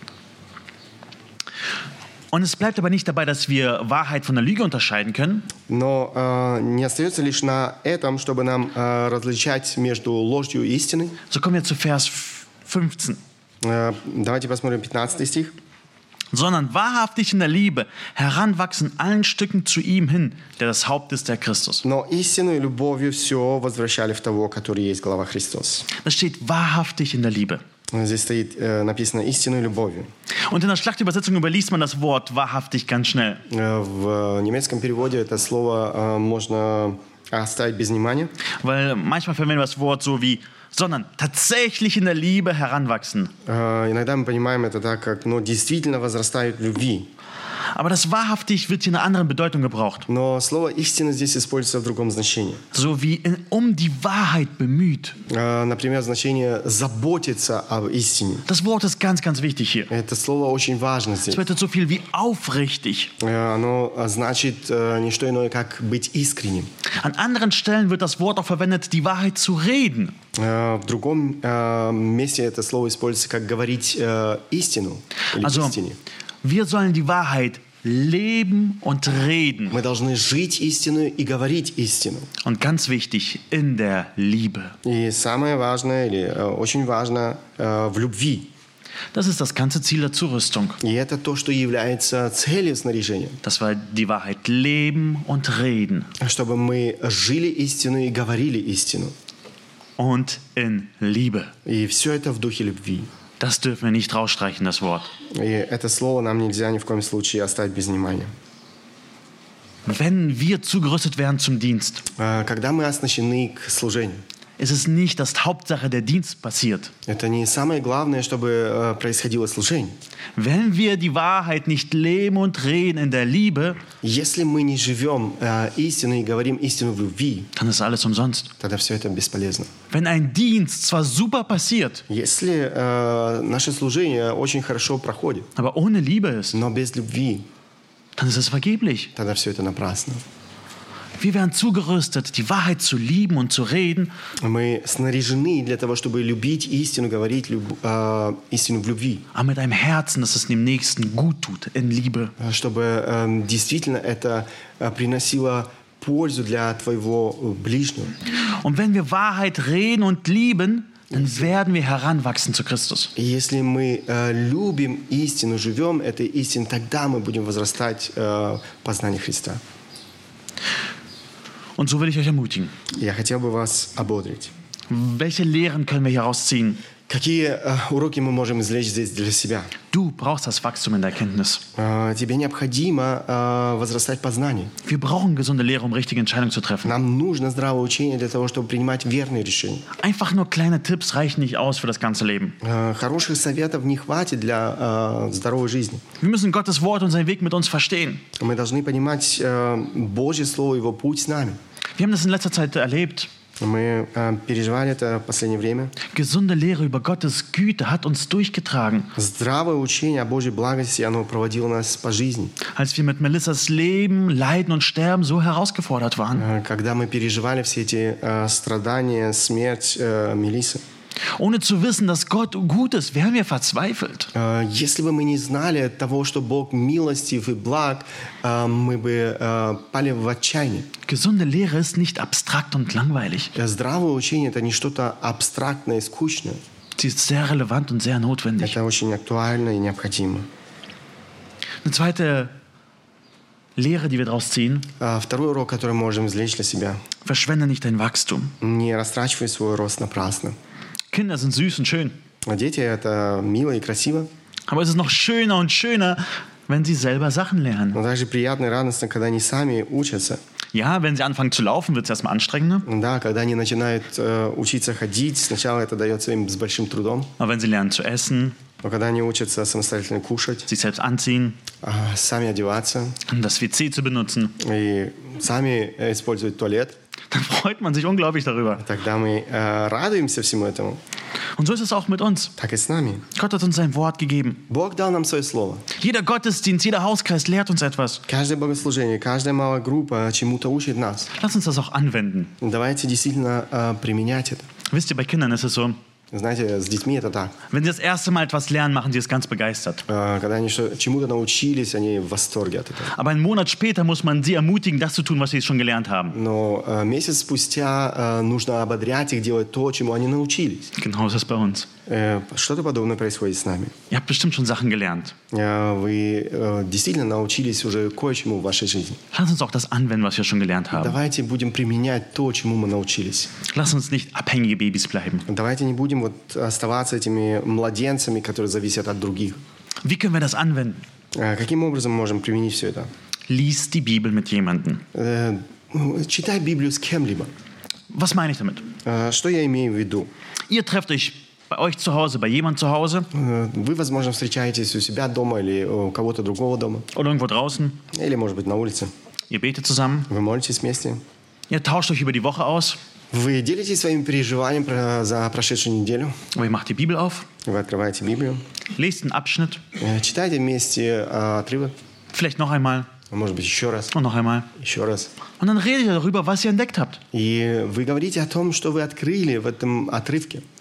Und es bleibt aber nicht dabei, dass wir Wahrheit von der Lüge unterscheiden können, Но э, не остается лишь на этом, чтобы нам э, различать между ложью и истиной. so kommen wir zu Vers fünfzehn. Э, Давайте посмотрим пятнадцатый стих. Sondern wahrhaftig in der Liebe heranwachsen allen Stücken zu ihm hin, der das Haupt ist, der Christus. «Но истину и любовью все возвращали в того, который есть глава Христос». Das steht wahrhaftig in der Liebe. Здесь стоит э, написано «истину и любовью». Und in der Schlachtübersetzung überliest man das Wort wahrhaftig ganz schnell. Э, В немецком переводе это слово э, можно оставить без внимания, Weil manchmal verwenden wir das Wort so wie, sondern tatsächlich in der Liebe heranwachsen. Э, Иногда мы понимаем это так, как «но действительно возрастают в любви». Aber das wahrhaftig wird hier in einer anderen Bedeutung gebraucht. Но слово «истина» здесь используется в другом значении. So wie in, um die Wahrheit bemüht. Э, Например, значение «заботиться об истине». Das Wort ist ganz, ganz wichtig hier. Это слово очень важно здесь. Es bedeutet so viel wie aufrichtig. Э, Оно значит э, не что иное, как быть искренним. An anderen Stellen wird das Wort auch verwendet, die Wahrheit zu reden. Э, В другом э, месте это слово используется как говорить э, истину или Also, истине. wir sollen die Wahrheit leben und reden. Мы должны жить истину и говорить истину. Und ganz wichtig, in der Liebe. И самое важное, или э, очень важно, э, в любви. Das ist das ganze Ziel der Zurüstung, И это то, что является целью снаряжения. dass wir die Wahrheit leben und reden Чтобы мы жили истину и говорили истину. und in Liebe. И все это в духе любви. Das dürfen wir nicht rausstreichen, das Wort. И это слово нам нельзя ни в коем случае оставить без внимания. Wenn wir zugerüstet werden zum Dienst, А, Когда мы оснащены к служению, ist es nicht, dass Hauptsache der Dienst passiert. это не самое главное, чтобы э, происходило служение. Wenn wir die Wahrheit nicht leben und reden in der Liebe, Если мы не живем э, истину и говорим истину в любви, dann ist alles umsonst. тогда все это бесполезно. Wenn ein Dienst zwar super passiert, Если э, наше служение очень хорошо проходит, aber ohne Liebe ist, но без любви, dann ist es vergeblich. тогда все это напрасно. Wir werden zugerüstet, die Wahrheit zu lieben und zu reden. Мы снаряжены для того, чтобы любить истину, говорить люб- э, истину в любви, Aber mit einem Herzen, das es dem Nächsten gut tut, in Liebe. чтобы э, действительно это э, приносило пользу для твоего э, ближнего. Und wenn wir Wahrheit reden und lieben, dann werden wir heranwachsen zu Christus. И если мы э, любим истину, живем этой истиной, тогда мы будем возрастать э, в познании Христа. Und so will ich euch ermutigen. Я хотел бы вас ободрить. Welche Lehren können wir hier rausziehen? Какие э, уроки мы можем извлечь здесь для себя? Du brauchst das Wachstum in der Erkenntnis. Э, тебе необходимо э, возрастать в познании. Wir brauchen gesunde Lehre, um richtige Entscheidungen zu treffen. Нам нужно здравое учение для того, чтобы принимать верные решения. Einfach nur kleine Tipps reichen nicht aus für das ganze Leben. Э, хороших советов не хватит для э, здоровой жизни. Wir müssen Gottes Wort und seinen Weg mit uns verstehen. Мы должны понимать э, Божье Слово, Его путь с нами. Wir haben das in letzter Zeit erlebt. Мы э, переживали это в последнее время. Gesunde Lehre über Gottes Güte hat uns durchgetragen. Здравое учение о Божьей благости, оно проводило нас по жизни. Als wir mit Melissas Leben, Leiden und Sterben so herausgefordert waren. Э, Когда мы переживали все эти э, страдания, смерть э, Мелиссы. Ohne zu wissen, dass Gott gut ist, wären wir verzweifelt. Э, Если бы мы не знали того, что Бог милостив и благ, э, мы бы э, пали в отчаяние. Gesunde Lehre ist nicht abstrakt und langweilig. Э, Здравое учение – это не что-то абстрактное и скучное. Sie ist sehr relevant und sehr notwendig. Это очень актуально и необходимо. Eine zweite Lehre, die wir daraus ziehen: А Второй урок, который мы можем извлечь для себя. Verschwende nicht dein Wachstum. Не растрачивай свой рост напрасно. Kinder sind süß und schön, А Дети – это мило и красиво, aber es ist noch schöner und schöner, wenn sie selber Sachen lernen. но также приятно и радостно, когда они сами учатся. Ja, wenn sie anfangen zu laufen, wird es erstmal anstrengender. Да, когда они начинают э, учиться ходить, сначала это дается им с большим трудом, Aber wenn sie lernen zu essen, но когда они учатся самостоятельно кушать, sich selbst anziehen а, сами одеваться und das W C zu benutzen, и сами э, использовать туалет, dann freut man sich unglaublich darüber. тогда мы э, радуемся всему этому. Und so ist es auch mit uns. Так и с нами. Gott hat uns sein Wort gegeben. Бог дал нам свое слово. Jeder Gottesdienst, jeder Hauskreis lehrt uns etwas. Каждое богослужение, каждая малая группа чему-то учит нас. Lass uns das auch anwenden. Давайте действительно э, применять это. Wisst ihr, bei Kindern ist es so, Знаете, с детьми это так. wenn sie das erste Mal etwas lernen, machen sie es ganz begeistert. Э, Когда они что- чему-то научились, они в восторге от этого. Aber einen Monat später muss man sie ermutigen, das zu tun, was sie schon gelernt haben. Но э, месяц спустя э, нужно ободрять их делать то, чему они научились. Genau so ist es bei uns. Э, Что-то подобное происходит с нами. Ihr habt bestimmt schon Sachen gelernt. Э, Вы э, действительно научились уже кое-чему в вашей жизни. Lass uns auch das anwenden, was wir schon gelernt haben. Давайте будем применять то, чему мы научились. Lass uns nicht abhängige Babys bleiben. Давайте не будем вот оставаться этими младенцами, которые зависят от других. Wie können wir das anwenden? Э, Каким образом мы можем применить все это? Lies die Bibel mit jemandem. Э, ну, Читай Библию с кем-либо. Was meine ich damit? Э, Что я имею в виду? Ihr trefft euch bei euch zu Hause, bei jemand zu Hause Э, Вы, возможно, встречаетесь у себя дома или у кого-то другого дома. oder irgendwo draußen. Или, может быть, на улице. Ihr betet zusammen. Вы молитесь вместе. Ihr tauscht euch über die Woche aus. Вы делитесь своими переживаниями про- за прошедшую неделю. Ihr macht die Bibel auf, Вы открываете Библию. lest einen Abschnitt, Э, Читайте вместе э, отрывок. vielleicht noch einmal Может быть, еще раз. und noch einmal. Еще раз. Und dann redet ihr darüber, was ihr entdeckt habt. И вы говорите о том, что вы открыли в этом отрывке.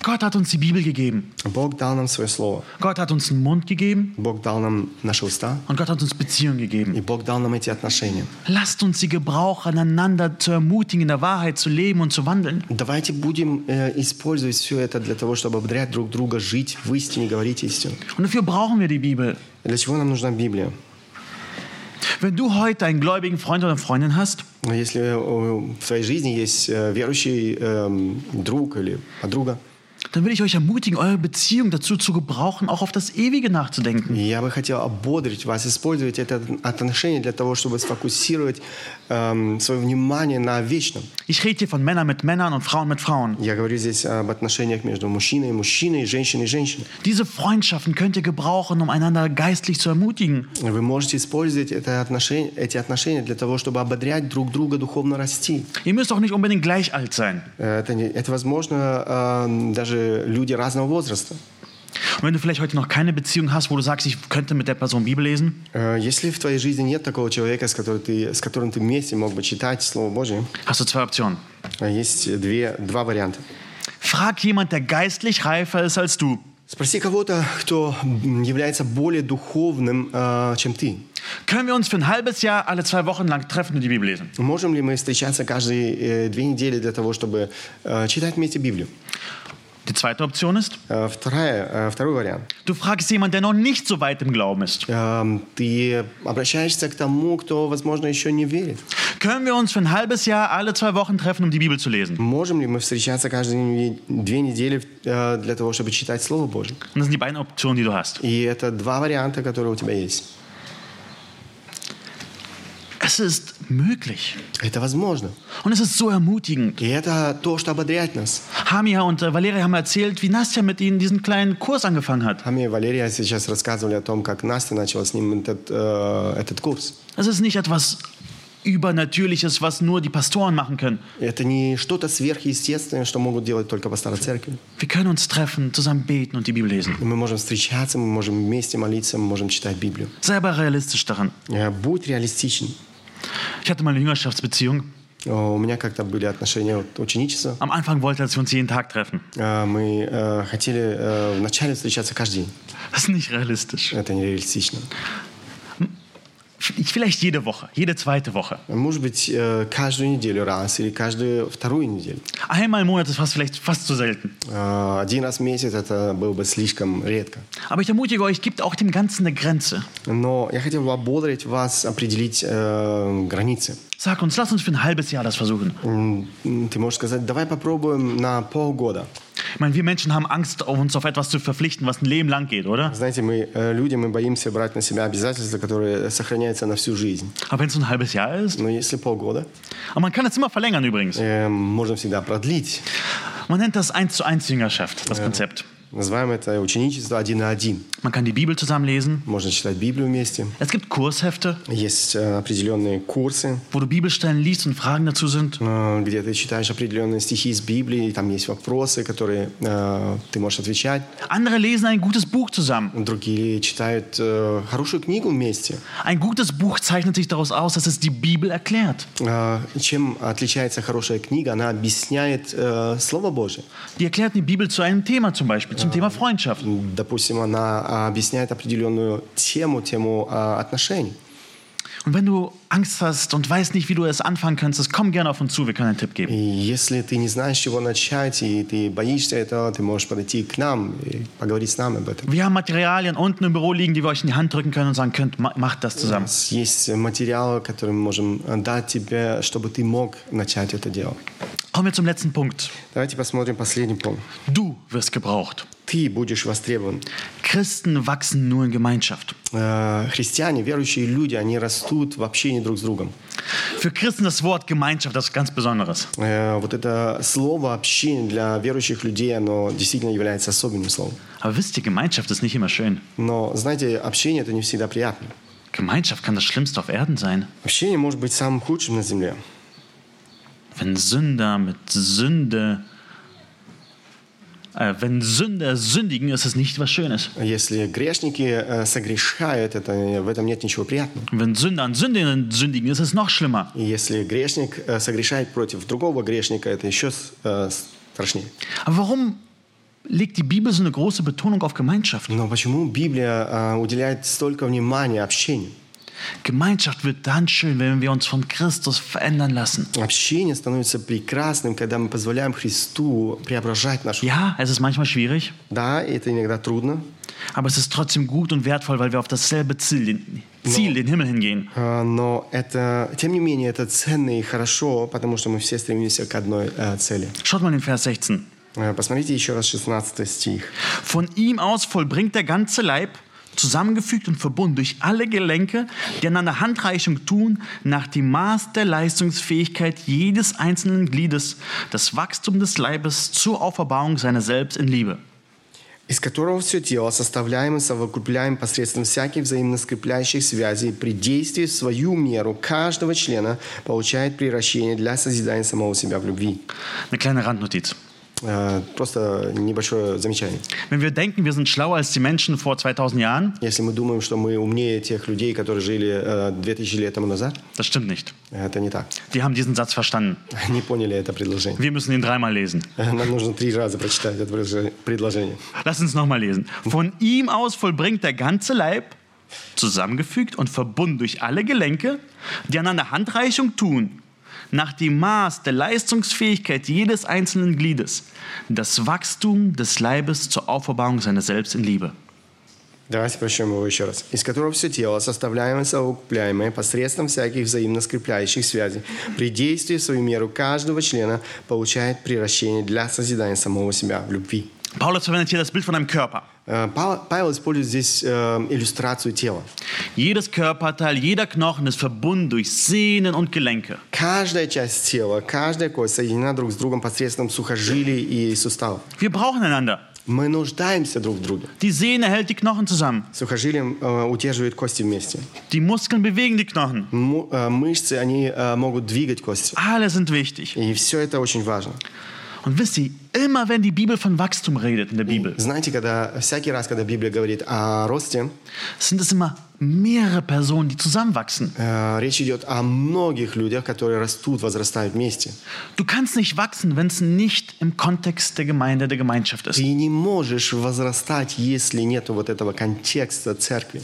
Gott hat uns die Bibel gegeben. Бог дал нам свое слово. Gott hat uns einen Mund gegeben Бог дал нам наши уста. und Gott hat uns Beziehungen И gegeben. Бог дал нам эти отношения. Lasst uns sie gebrauchen, einander zu ermutigen, in der Wahrheit zu leben und zu wandeln. Давайте будем äh, использовать все это для того, чтобы ободрять друг друга, жить в истине, говорить истину. Und dafür brauchen wir die Bibel. Для чего нам нужна Библия? Wenn du heute einen gläubigen Freund oder Freundin hast, Если э, в твоей жизни есть э, верующий э, друг или подруга, dann will ich euch ermutigen, eure Beziehung dazu zu gebrauchen, auch auf das Ewige nachzudenken. я бы хотел ободрить вас, использовать это отношение для того, чтобы сфокусировать э, свое внимание на вечном. Ich rede hier von Männern mit Männern und Frauen mit Frauen. Я говорю здесь об отношениях между мужчиной и мужчиной, женщиной и женщиной. Diese Freundschaften könnt ihr gebrauchen, um einander geistlich zu ermutigen. Вы можете использовать это отношение, эти отношения для того, чтобы ободрять друг друга, духовно расти. Ihr müsst auch nicht unbedingt gleich alt sein. Это, не- это возможно э, даже люди разного возраста. Und wenn du vielleicht heute noch keine Beziehung hast, wo du sagst, ich könnte mit der Person Bibel lesen, Э, Если в твоей жизни нет такого человека, с которым ты, с которым ты вместе мог бы читать Слово Божье, hast du zwei Optionen. э, есть две, два варианта. Frag jemand, der geistlich reifer ist als du. Спроси кого-то, кто м, является более духовным, э, чем ты. Können wir uns für ein halbes Jahr alle zwei Wochen lang treffen und die Bibel lesen? Можем ли мы встречаться каждые э, две недели для того, чтобы э, читать вместе Библию? Die zweite Option ist, Э, Вторая, э, второй вариант. du fragst jemanden, der noch nicht so weit im Glauben ist. Эм, Ты обращаешься к тому, кто, возможно, еще не верит. Können wir uns für ein halbes Jahr alle zwei Wochen treffen, um die Bibel zu lesen? Можем ли мы встречаться каждые не- две недели э, для того, чтобы читать Слово Божье? Und das sind die beiden Optionen, die du hast. И это два варианта, которые у тебя есть. Es ist möglich. Это возможно. Und es ist so ermutigend. И это то, что ободряет нас. Hamia und äh, Valeria haben erzählt, wie Nastja mit ihnen diesen kleinen Kurs angefangen hat. Ами и Валерия сейчас рассказывали о том, как Настя начала с ним этот, э, этот курс. Es ist nicht etwas Übernatürliches, was nur die Pastoren machen können. Это не что-то сверхъестественное, что могут делать только пасторы церкви. Wir können uns treffen, zusammen beten und die Bibel lesen. Мы можем встречаться, мы можем вместе молиться, мы можем читать Библию. Sei aber realistisch daran. Э, Будь реалистичен. Ich hatte mal eine Jüngerschaftsbeziehung. О, У меня как-то были отношения вот, ученичества. Am Anfang wollte er, dass wir uns jeden Tag treffen. Э, Мы э, хотели э, вначале встречаться каждый день. Das ist nicht realistisch. Это нереалистично. Vielleicht jede Woche, jede zweite Woche. Может быть, э, каждую неделю раз или каждую вторую неделю. Einmal im Monat ist fast vielleicht fast zu selten. Э, Один раз в месяц это было бы слишком редко. Aber ich ermutige euch, gebt auch dem Ganzen eine Grenze. Но я хотел бы ободрить вас, определить э, границы. Sag uns, lass uns für ein halbes Jahr das versuchen. М, Ты можешь сказать, давай попробуем на полгода. Ich meine, wir Menschen haben Angst, uns auf etwas zu verpflichten, was ein Leben lang geht, oder? Знаете, мы э, люди, мы боимся брать на себя обязательства, которые сохраняются на всю жизнь. Aber wenn es so ein halbes Jahr ist, Но если полгода, aber man kann es immer verlängern übrigens. э, можно всегда продлить. Man nennt das eins zu eins Jüngerschaft, das Konzept. Называем это ученичество один на один. Man kann die Bibel zusammen lesen. Можно читать Библию вместе. Es gibt Kurshefte, Есть э, определенные курсы, wo du Bibelstellen liest und Fragen dazu sind. э, где ты читаешь определенные стихи из Библии, и там есть вопросы, которые э, ты можешь отвечать. Andere lesen ein gutes Buch zusammen. Другие читают э, хорошую книгу вместе. Ein gutes Buch zeichnet sich daraus aus, dass es die Bibel erklärt. Э, Чем отличается хорошая книга? Она объясняет э, Слово Божие. Die erklärt die Bibel zu einem Thema zum Beispiel, zum Thema Freundschaft. Допустим, она а, объясняет определенную тему, тему а, отношений. Und wenn du Angst hast und weißt nicht, wie du es anfangen kannst, komm gerne auf uns zu, wir können einen Tipp И geben. если ты не знаешь, с чего начать, и ты боишься этого, ты можешь подойти к нам и поговорить с нами об этом. Wir haben Materialien unten im Büro liegen, die wir euch in die Hand drücken können und sagen könnt, ma- macht das У zusammen. нас есть материалы, которые мы можем дать тебе, чтобы ты мог начать это дело. Kommen wir zum letzten Punkt. Давайте посмотрим последний пункт. Du wirst gebraucht. Ты будешь востребован. Christen wachsen nur in Gemeinschaft. Э, Христиане, верующие люди, они растут в общении друг с другом. Für Christen das Wort Gemeinschaft, das ist ganz Besonderes. Э, Вот это слово общение для верующих людей, оно действительно является особенным словом. Aber wisst ihr, Gemeinschaft ist nicht immer schön. Но, знаете, общение – это не всегда приятно. Gemeinschaft kann das Schlimmste auf Erden sein. Общение может быть самым худшим на земле. Wenn Sünder mit Sünde, äh, wenn Sünder sündigen, ist es nicht was Schönes. Если грешники э, согрешают, это, в этом нет ничего приятного. Wenn Sünder an Sündinnen sündigen, ist es noch schlimmer. И если грешник э, согрешает против другого грешника, это еще с- э, страшнее. Aber warum legt die Bibel so eine große Betonung auf Gemeinschaft? Но почему Библия а, уделяет столько внимания общению? Gemeinschaft wird dann schön, wenn wir uns von Christus verändern lassen. Общение становится прекрасным, когда мы позволяем Христу преображать нашу. Ja, es ist manchmal schwierig, Да, это иногда трудно, aber es ist trotzdem gut und wertvoll, weil wir auf dasselbe Ziel, den, Ziel, den Himmel hingehen. а, но это, тем не менее, это ценно и хорошо, потому что мы все стремимся к одной а, цели. Schaut mal in Vers sechzehn. А, Посмотрите еще раз шестнадцатый стих. Von ihm aus vollbringt der ganze Leib, zusammengefügt und verbunden durch alle Gelenke, die einander Handreichung tun, nach dem Maß der Leistungsfähigkeit jedes einzelnen Gliedes, das Wachstum des Leibes zur Auferbauung seiner selbst in Liebe. Из которого все тело, составляем и совокупляем посредством всяких взаимно скрепляющих связей, при действии в свою меру каждого члена получает приращение для созидания самого себя в любви. Eine kleine Randnotiz. А, Просто небольшое замечание. Wenn wir denken, wir sind schlauer als die Menschen vor zweitausend Jahren, Если мы думаем, что мы умнее тех людей, которые жили э, две тысячи лет тому назад, das stimmt nicht. это не так. Wir haben diesen Satz verstanden. Не поняли это предложение. Wir müssen ihn dreimal lesen. Нам нужно три раза прочитать это предложение. Lass uns nochmal lesen. Von ihm aus vollbringt der ganze Leib, zusammengefügt und verbunden durch alle Gelenke, die einander Handreichung tun, nach dem Maß der Leistungsfähigkeit jedes einzelnen Gliedes, das Wachstum des Leibes zur Auferbauung seiner selbst in Liebe. Давайте прочтем его еще раз. Из которого все тело, составляемое и совокупляемое посредством всяких взаимно скрепляющих связей, при действии в свою меру каждого члена получает приращение для созидания самого себя в любви. Paulus verwendet hier das Bild von einem Körper. Э, Павел Павел использует здесь э, иллюстрацию тела. Jedes Körperteil, jeder Knochen ist verbunden durch Sehnen und Gelenke. Каждая часть тела, каждая кость соединена друг с другом посредством сухожилий и суставов. Wir brauchen einander. Мы нуждаемся друг в друге. Die Sehne hält die Knochen zusammen. Сухожилием э, удерживают кости вместе. Die Muskeln bewegen die Knochen. Му- э, мышцы, они э, могут двигать кости. Alle sind wichtig. И все это очень важно. Und wisst ihr, immer wenn die Bibel von Wachstum redet in der Bibel, Знаете, когда, всякий раз, когда Библия говорит о росте, sind es immer mehrere Personen, die zusammenwachsen. э, речь идет о многих людях, которые растут, возрастают вместе. Du kannst nicht wachsen, wenn es nicht im Kontext der Gemeinde, der Gemeinschaft ist. Ты не можешь возрастать, если нет вот этого контекста церкви.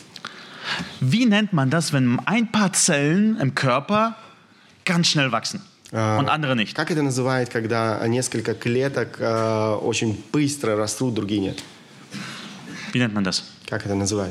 Wie nennt man das, wenn ein paar Zellen im Körper ganz schnell wachsen und andere nicht? Как это называют, когда несколько клеток э, очень быстро растут, другие нет? Wie nennt man das? Как это называют?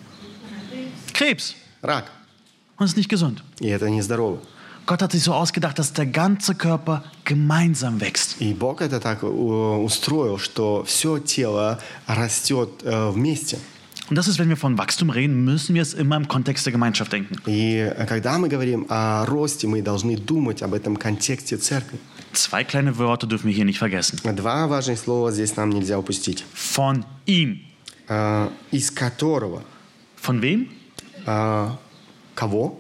Krebs. Рак. Und ist nicht gesund. И это нездорово. Gott hat sich so ausgedacht, dass der ganze Körper gemeinsam wächst. И Бог это так э, устроил, что все тело растет э, вместе. Und das ist, wenn wir von Wachstum reden, müssen wir es immer im Kontext der Gemeinschaft denken. И когда мы говорим о росте, мы должны думать об этом контексте церкви. Zwei kleine Worte dürfen wir hier nicht vergessen. Два важных слова здесь нам нельзя упустить. Von ihm. Э, из которого? Von wem? Э, кого?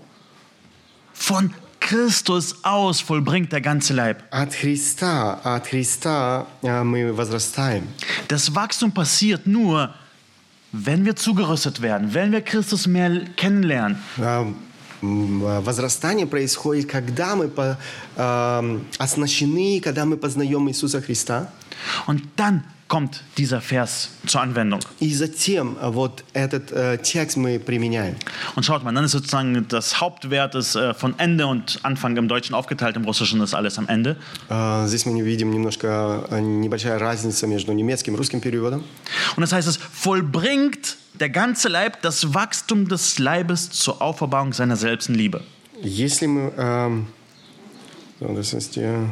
Von Christus aus vollbringt der ganze Leib. От Христа. От Христа э, мы возрастаем. Das Wachstum passiert nur, wenn wir zugerüstet werden, wenn wir Christus mehr kennenlernen. Э, м, Возрастание происходит, когда мы по- э, оснащены, когда мы познаем Иисуса Христа. Und dann kommt dieser Vers zur Anwendung. И затем э, вот этот э, текст мы применяем. Und schaut mal, dann ist sozusagen das Hauptwert ist äh, von Ende und Anfang im Deutschen aufgeteilt, im Russischen ist alles am Ende. Э, Здесь мы не видим немножко э, небольшая разница между немецким и русским переводом. Und das heißt, es vollbringt der ganze Leib das Wachstum des Leibes zur Auferbauung seiner selbst in Liebe. Если мы... эм, so, das ist die,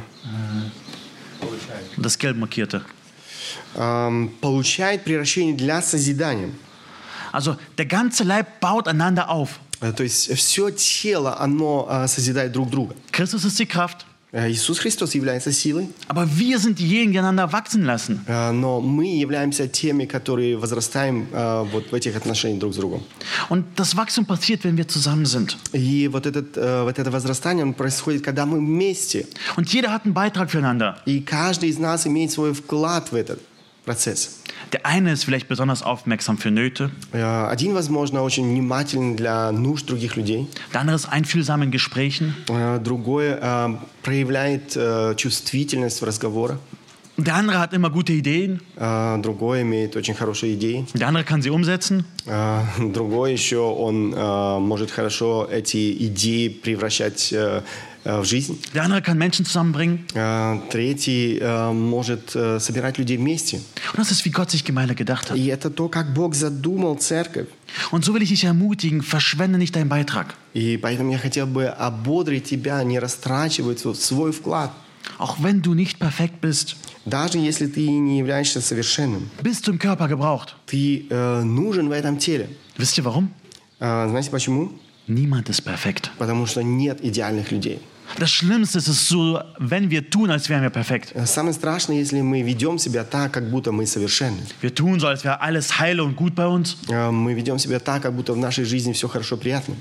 Das gelb markierte. эм, получает приращение для созидания. Also der ganze Leib baut einander auf. Э, То есть все тело, оно э, созидает друг друга. Christus ist die Kraft, Э, Иисус Христос является силой, aber wir sind diejenigen, die einander wachsen lassen. э, но мы являемся теми, которые возрастаем э, вот в этих отношениях друг с другом. Und das Wachstum passiert, wenn wir zusammen sind. И вот, этот, э, вот это возрастание оно происходит, когда мы вместе. Und jeder hat einen Beitrag füreinander. И каждый из нас имеет свой вклад в этот процесс. Der eine ist vielleicht besonders aufmerksam für Nöte, Э, Один, возможно, очень внимателен для нужд других людей. der andere ist einfühlsam in Gesprächen, Э, Другой э, проявляет э, чувствительность в разговорах. Und der andere hat immer gute Ideen. а другой имеет очень хорошие идеи, Der andere kann sie umsetzen. а другой еще, он а, может хорошо эти идеи превращать а, а, в жизнь. Der andere kann Menschen zusammenbringen. А, Третий а, может а, собирать людей вместе. Und das ist, wie Gott sich Gemeinde gedacht hat. И это то, как Бог задумал церковь. Und so will ich dich ermutigen, verschwende nicht deinen Beitrag. И поэтому я хотел бы ободрить тебя, не растрачивать свой вклад. Auch wenn du nicht perfekt bist, Даже если ты не являешься совершенным, bist du im Körper gebraucht. ты э, нужен в этом теле. Wisst ihr warum? А, знаете почему? Niemand ist perfekt. Потому что нет идеальных людей. Das Schlimmste ist es so, wenn wir tun, als wären wir perfekt. Самое страшное, если мы ведем себя так, как будто мы совершенны. Wir tun so, als wäre alles heile und gut bei uns. А, Мы ведем себя так, как будто в нашей жизни все хорошо, приятно.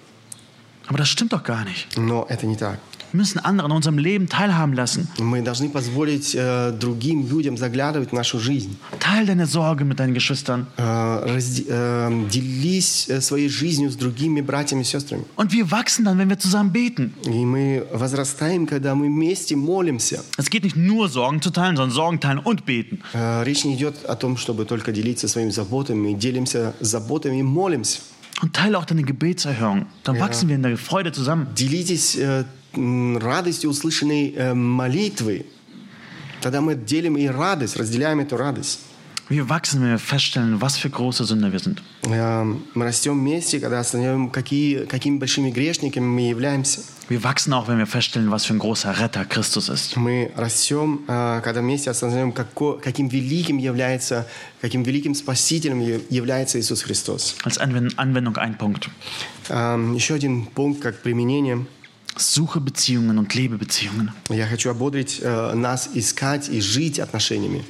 Aber das stimmt doch gar nicht. Но это не так. Wir müssen andere an unserem Leben teilhaben lassen. Мы должны позволить э, другим людям заглядывать в нашу жизнь. Teil deine Sorge mit deinen Geschwistern. Э, разде- э, делись э, своей жизнью с другими братьями и сестрами. Und wir wachsen dann, wenn wir zusammen beten. И мы возрастаем, когда мы вместе молимся. Es geht nicht nur, Sorgen zu teilen, sondern Sorgen teilen und beten. Э, Речь не идет о том, чтобы только делиться своими заботами. Делимся заботами и молимся. Und teile auch deine Gebetserhörung. Dann Ja. wachsen wir in der Freude zusammen. Делитесь э, м, радостью услышанной э, молитвы. Тогда мы делим и радость, разделяем эту радость. Wir wachsen, wenn wir feststellen, was für große Sünder wir sind. Э, Мы растем вместе, когда осознаем, какие, какими большими грешниками мы являемся. Wir wachsen auch, wenn wir feststellen, was für ein großer Retter Christus ist. Мы растем, э, когда вместе осознаем, како- каким великим является, каким великим спасителем я- является Иисус Христос. Als Anwend- Anwendung ein Punkt. Э, Еще один пункт, как применение. Suche Beziehungen und lebe Beziehungen. Я хочу ободрить э, нас искать и жить отношениями.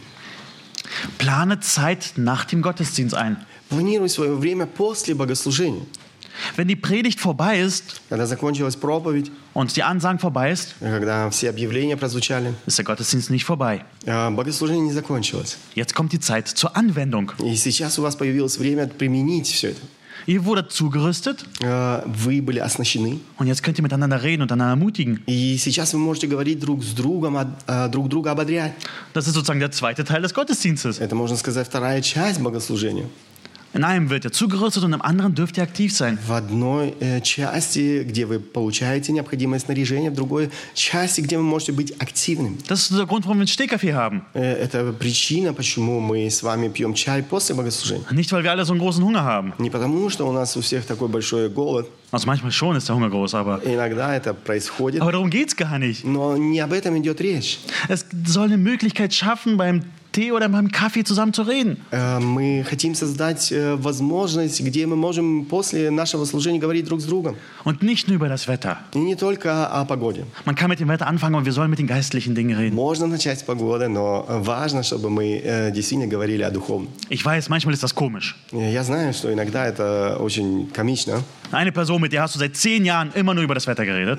Plane Zeit nach dem Gottesdienst ein. Планируй свое время после богослужения. Wenn die Predigt vorbei ist Когда закончилась проповедь, und die Ansagen vorbei ist, когда все объявления прозвучали, ist der Gottesdienst nicht vorbei. э, богослужение не закончилось. Jetzt kommt die Zeit zur Anwendung. И сейчас у вас появилось время применить все это. Ihr wurdet zugerüstet Э, Вы были оснащены. und jetzt könnt ihr miteinander reden und einander ermutigen. И сейчас вы можете говорить друг с другом, об- э, друг друга ободрять. Das ist sozusagen der zweite Teil des Gottesdienstes. Это, можно сказать, вторая часть богослужения. In einem wird ihr zugerüstet und im anderen dürft ihr aktiv sein. В одной э, части, где вы получаете необходимое снаряжение, в другой части, где вы можете быть активным. Das ist der Grund, warum wir einen Stehkaffee haben. Э, Это причина, почему мы с вами пьем чай после богослужения. Nicht, weil wir alle so einen großen Hunger haben. Не потому, что у нас у всех такой большой голод. Also manchmal schon ist der Hunger groß, aber, Иногда это происходит. aber darum geht es gar nicht. Но не об этом идет речь. Es soll eine Möglichkeit schaffen, beim Tee oder beim Kaffee zusammen zu reden. Э, Мы хотим создать э, возможность, где мы можем после нашего служения говорить друг с другом. Und nicht nur über das Wetter. И не только о погоде. Man kann mit dem Wetter anfangen, aber wir sollen mit den geistlichen Dingen reden. Можно начать с погоды, но важно, чтобы мы э, действительно говорили о духовном. Ich weiß, manchmal ist das komisch. Э, Я знаю, что иногда это очень комично. Eine Person, mit der hast du seit zehn Jahren immer nur über das Wetter geredet.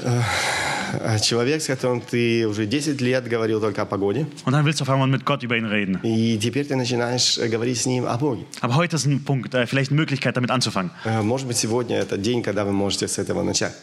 Э, Человек, с которым ты уже десять лет говорил только о погоде, Und dann willst du auf einmal mit Gott über ihn reden. и теперь ты начинаешь э, говорить с ним о Боге. Aber heute ist ein Punkt, äh, vielleicht eine Möglichkeit, damit anzufangen. Э, Может быть, сегодня это день, когда вы можете с этого начать.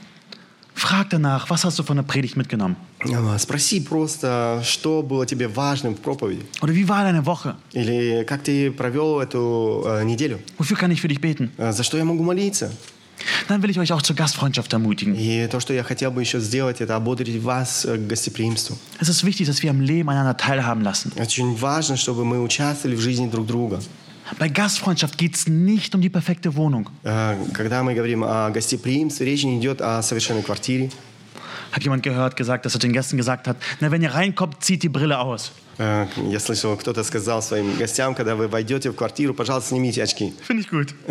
Frag danach, was hast du von der Predigt mitgenommen? Э, Спроси просто, что было тебе важным в проповеди. Oder wie war deine Woche? Или как ты провел эту э, неделю. Wofür kann ich für dich beten? Э, За что я могу молиться? Dann will ich euch auch zur Gastfreundschaft ermutigen. И то, что я хотел бы еще сделать, это ободрить вас э, к гостеприимству. Es ist wichtig, dass wir am Leben einander teilhaben lassen. Очень важно, чтобы мы участвовали в жизни друг друга. Bei Gastfreundschaft geht es nicht um die perfekte Wohnung. Э, Когда мы говорим о гостеприимстве, речь не идет о совершенной квартире. Hat jemand gehört, gesagt, dass er den Gästen gesagt hat, na, wenn ihr reinkommt, zieht die Brille aus. Э, Я слышал, кто-то сказал своим гостям, когда вы войдете в квартиру, пожалуйста, снимите очки. Finde ich gut.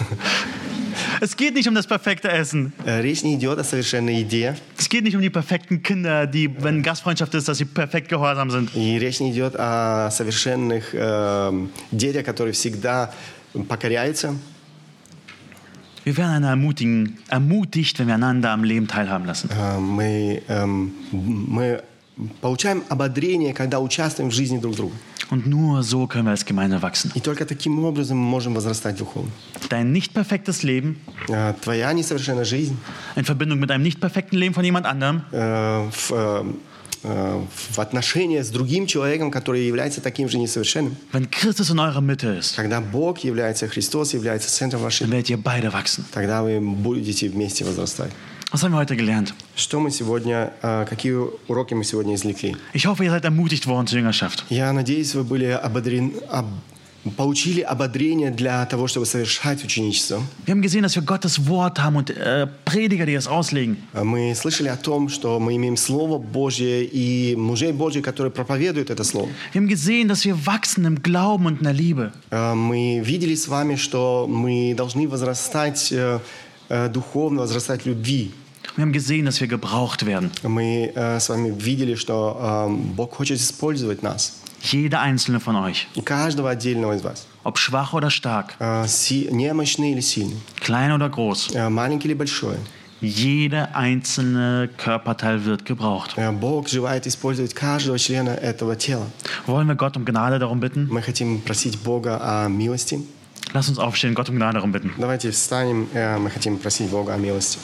Es geht nicht um das perfekte Essen. Э, Речь не идет о совершенной еде. Es geht nicht um die perfekten Kinder, die, wenn Gastfreundschaft ist, dass sie perfekt gehorsam sind. И речь не идет о совершенных э, детях, которые всегда покоряются. Wir werden einander ermutigen, ermutigt, wenn wir einander am Leben teilhaben lassen. Э, Мы, эм, мы получаем ободрение, когда участвуем в жизни друг друга. Und nur so können wir als Gemeinde wachsen. И только таким образом мы можем возрастать духовно. Dein nicht perfektes Leben Э, Твоя несовершенная жизнь in Verbindung mit einem nicht perfekten Leben von jemand anderem э, в, э, э, в отношения с другим человеком, который является таким же несовершенным. Wenn Christus in eurer Mitte ist, Когда Бог является, Христос является центром вашей dann жизни, werdet ihr beide wachsen. тогда вы будете вместе возрастать. Was haben wir heute gelernt? Что мы сегодня, э, какие уроки мы сегодня извлекли? Ich hoffe, ihr seid ermutigt worden zur Jüngerschaft. Я надеюсь, вы были ободрены, об- получили ободрение для того, чтобы совершать ученичество. Wir haben gesehen, dass wir Gottes Wort haben und äh, Prediger, die es auslegen. Мы слышали о том, что мы имеем Слово Божье и мужей Божьих, которые проповедуют это Слово. Wir haben gesehen, dass wir wachsen im Glauben und in der Liebe. Э, Мы видели с вами, что мы должны возрастать э, э, духовно, возрастать в любви. Wir haben gesehen, dass wir gebraucht werden. Мы э, с вами видели, что э, Бог хочет использовать нас, Jeder einzelne von euch. и каждого отдельного из вас, Ob schwach oder stark, Э, си- немощный или сильный, klein oder groß. э, маленький или большой. Jeder einzelne Körperteil wird gebraucht. Э, Бог желает использовать каждого члена этого тела. Wollen wir Gott um Gnade darum bitten? Мы хотим просить Бога о милости. Lass uns aufstehen, Gott um Gnade darum bitten. Давайте встанем, э, мы хотим просить Бога о милости.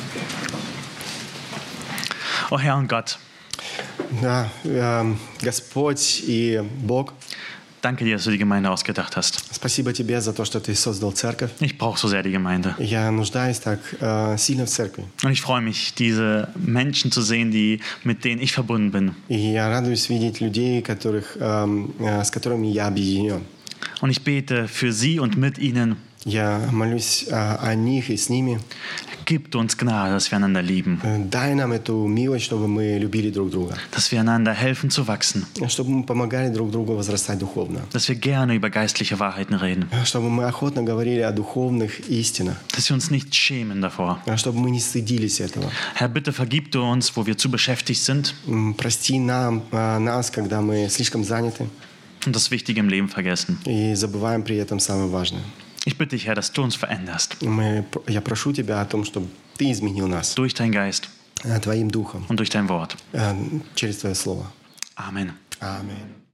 Oh Herr und Gott, Да, э, Господь и Бог, danke dir, dass du die Gemeinde ausgedacht hast. спасибо Тебе за то, что Ты создал церковь. Ich brauche so sehr die Gemeinde. Я нуждаюсь так э, сильно в церкви. Und ich freue mich, diese Menschen zu sehen, die, mit denen ich verbunden bin. И я радуюсь видеть людей, которых, эм, э, с которыми я объединен. Und ich bete für sie und mit ihnen. Я молюсь э, о них и с ними. Gib uns Gnade, dass wir einander lieben, Э, Дай нам эту милость, чтобы мы любили друг друга. dass wir einander helfen zu wachsen, Чтобы мы помогали друг другу возрастать духовно. dass wir gerne über geistliche Wahrheiten reden, Э, Чтобы мы охотно говорили о духовных истинах. dass wir uns nicht schämen davor. Э, Чтобы мы не стыдились этого. Herr, bitte vergib du uns, wo wir zu beschäftigt sind М, Прости нам, э, нас, когда мы слишком заняты und das Wichtige im Leben vergessen. и забываем при этом самое важное. Ich bitte dich, Herr, dass du uns veränderst Мы, я прошу Тебя о том, чтобы Ты изменил нас durch deinen Geist э, Твоим Духом und durch dein Wort. э, через Твое Слово. Amen. Аминь.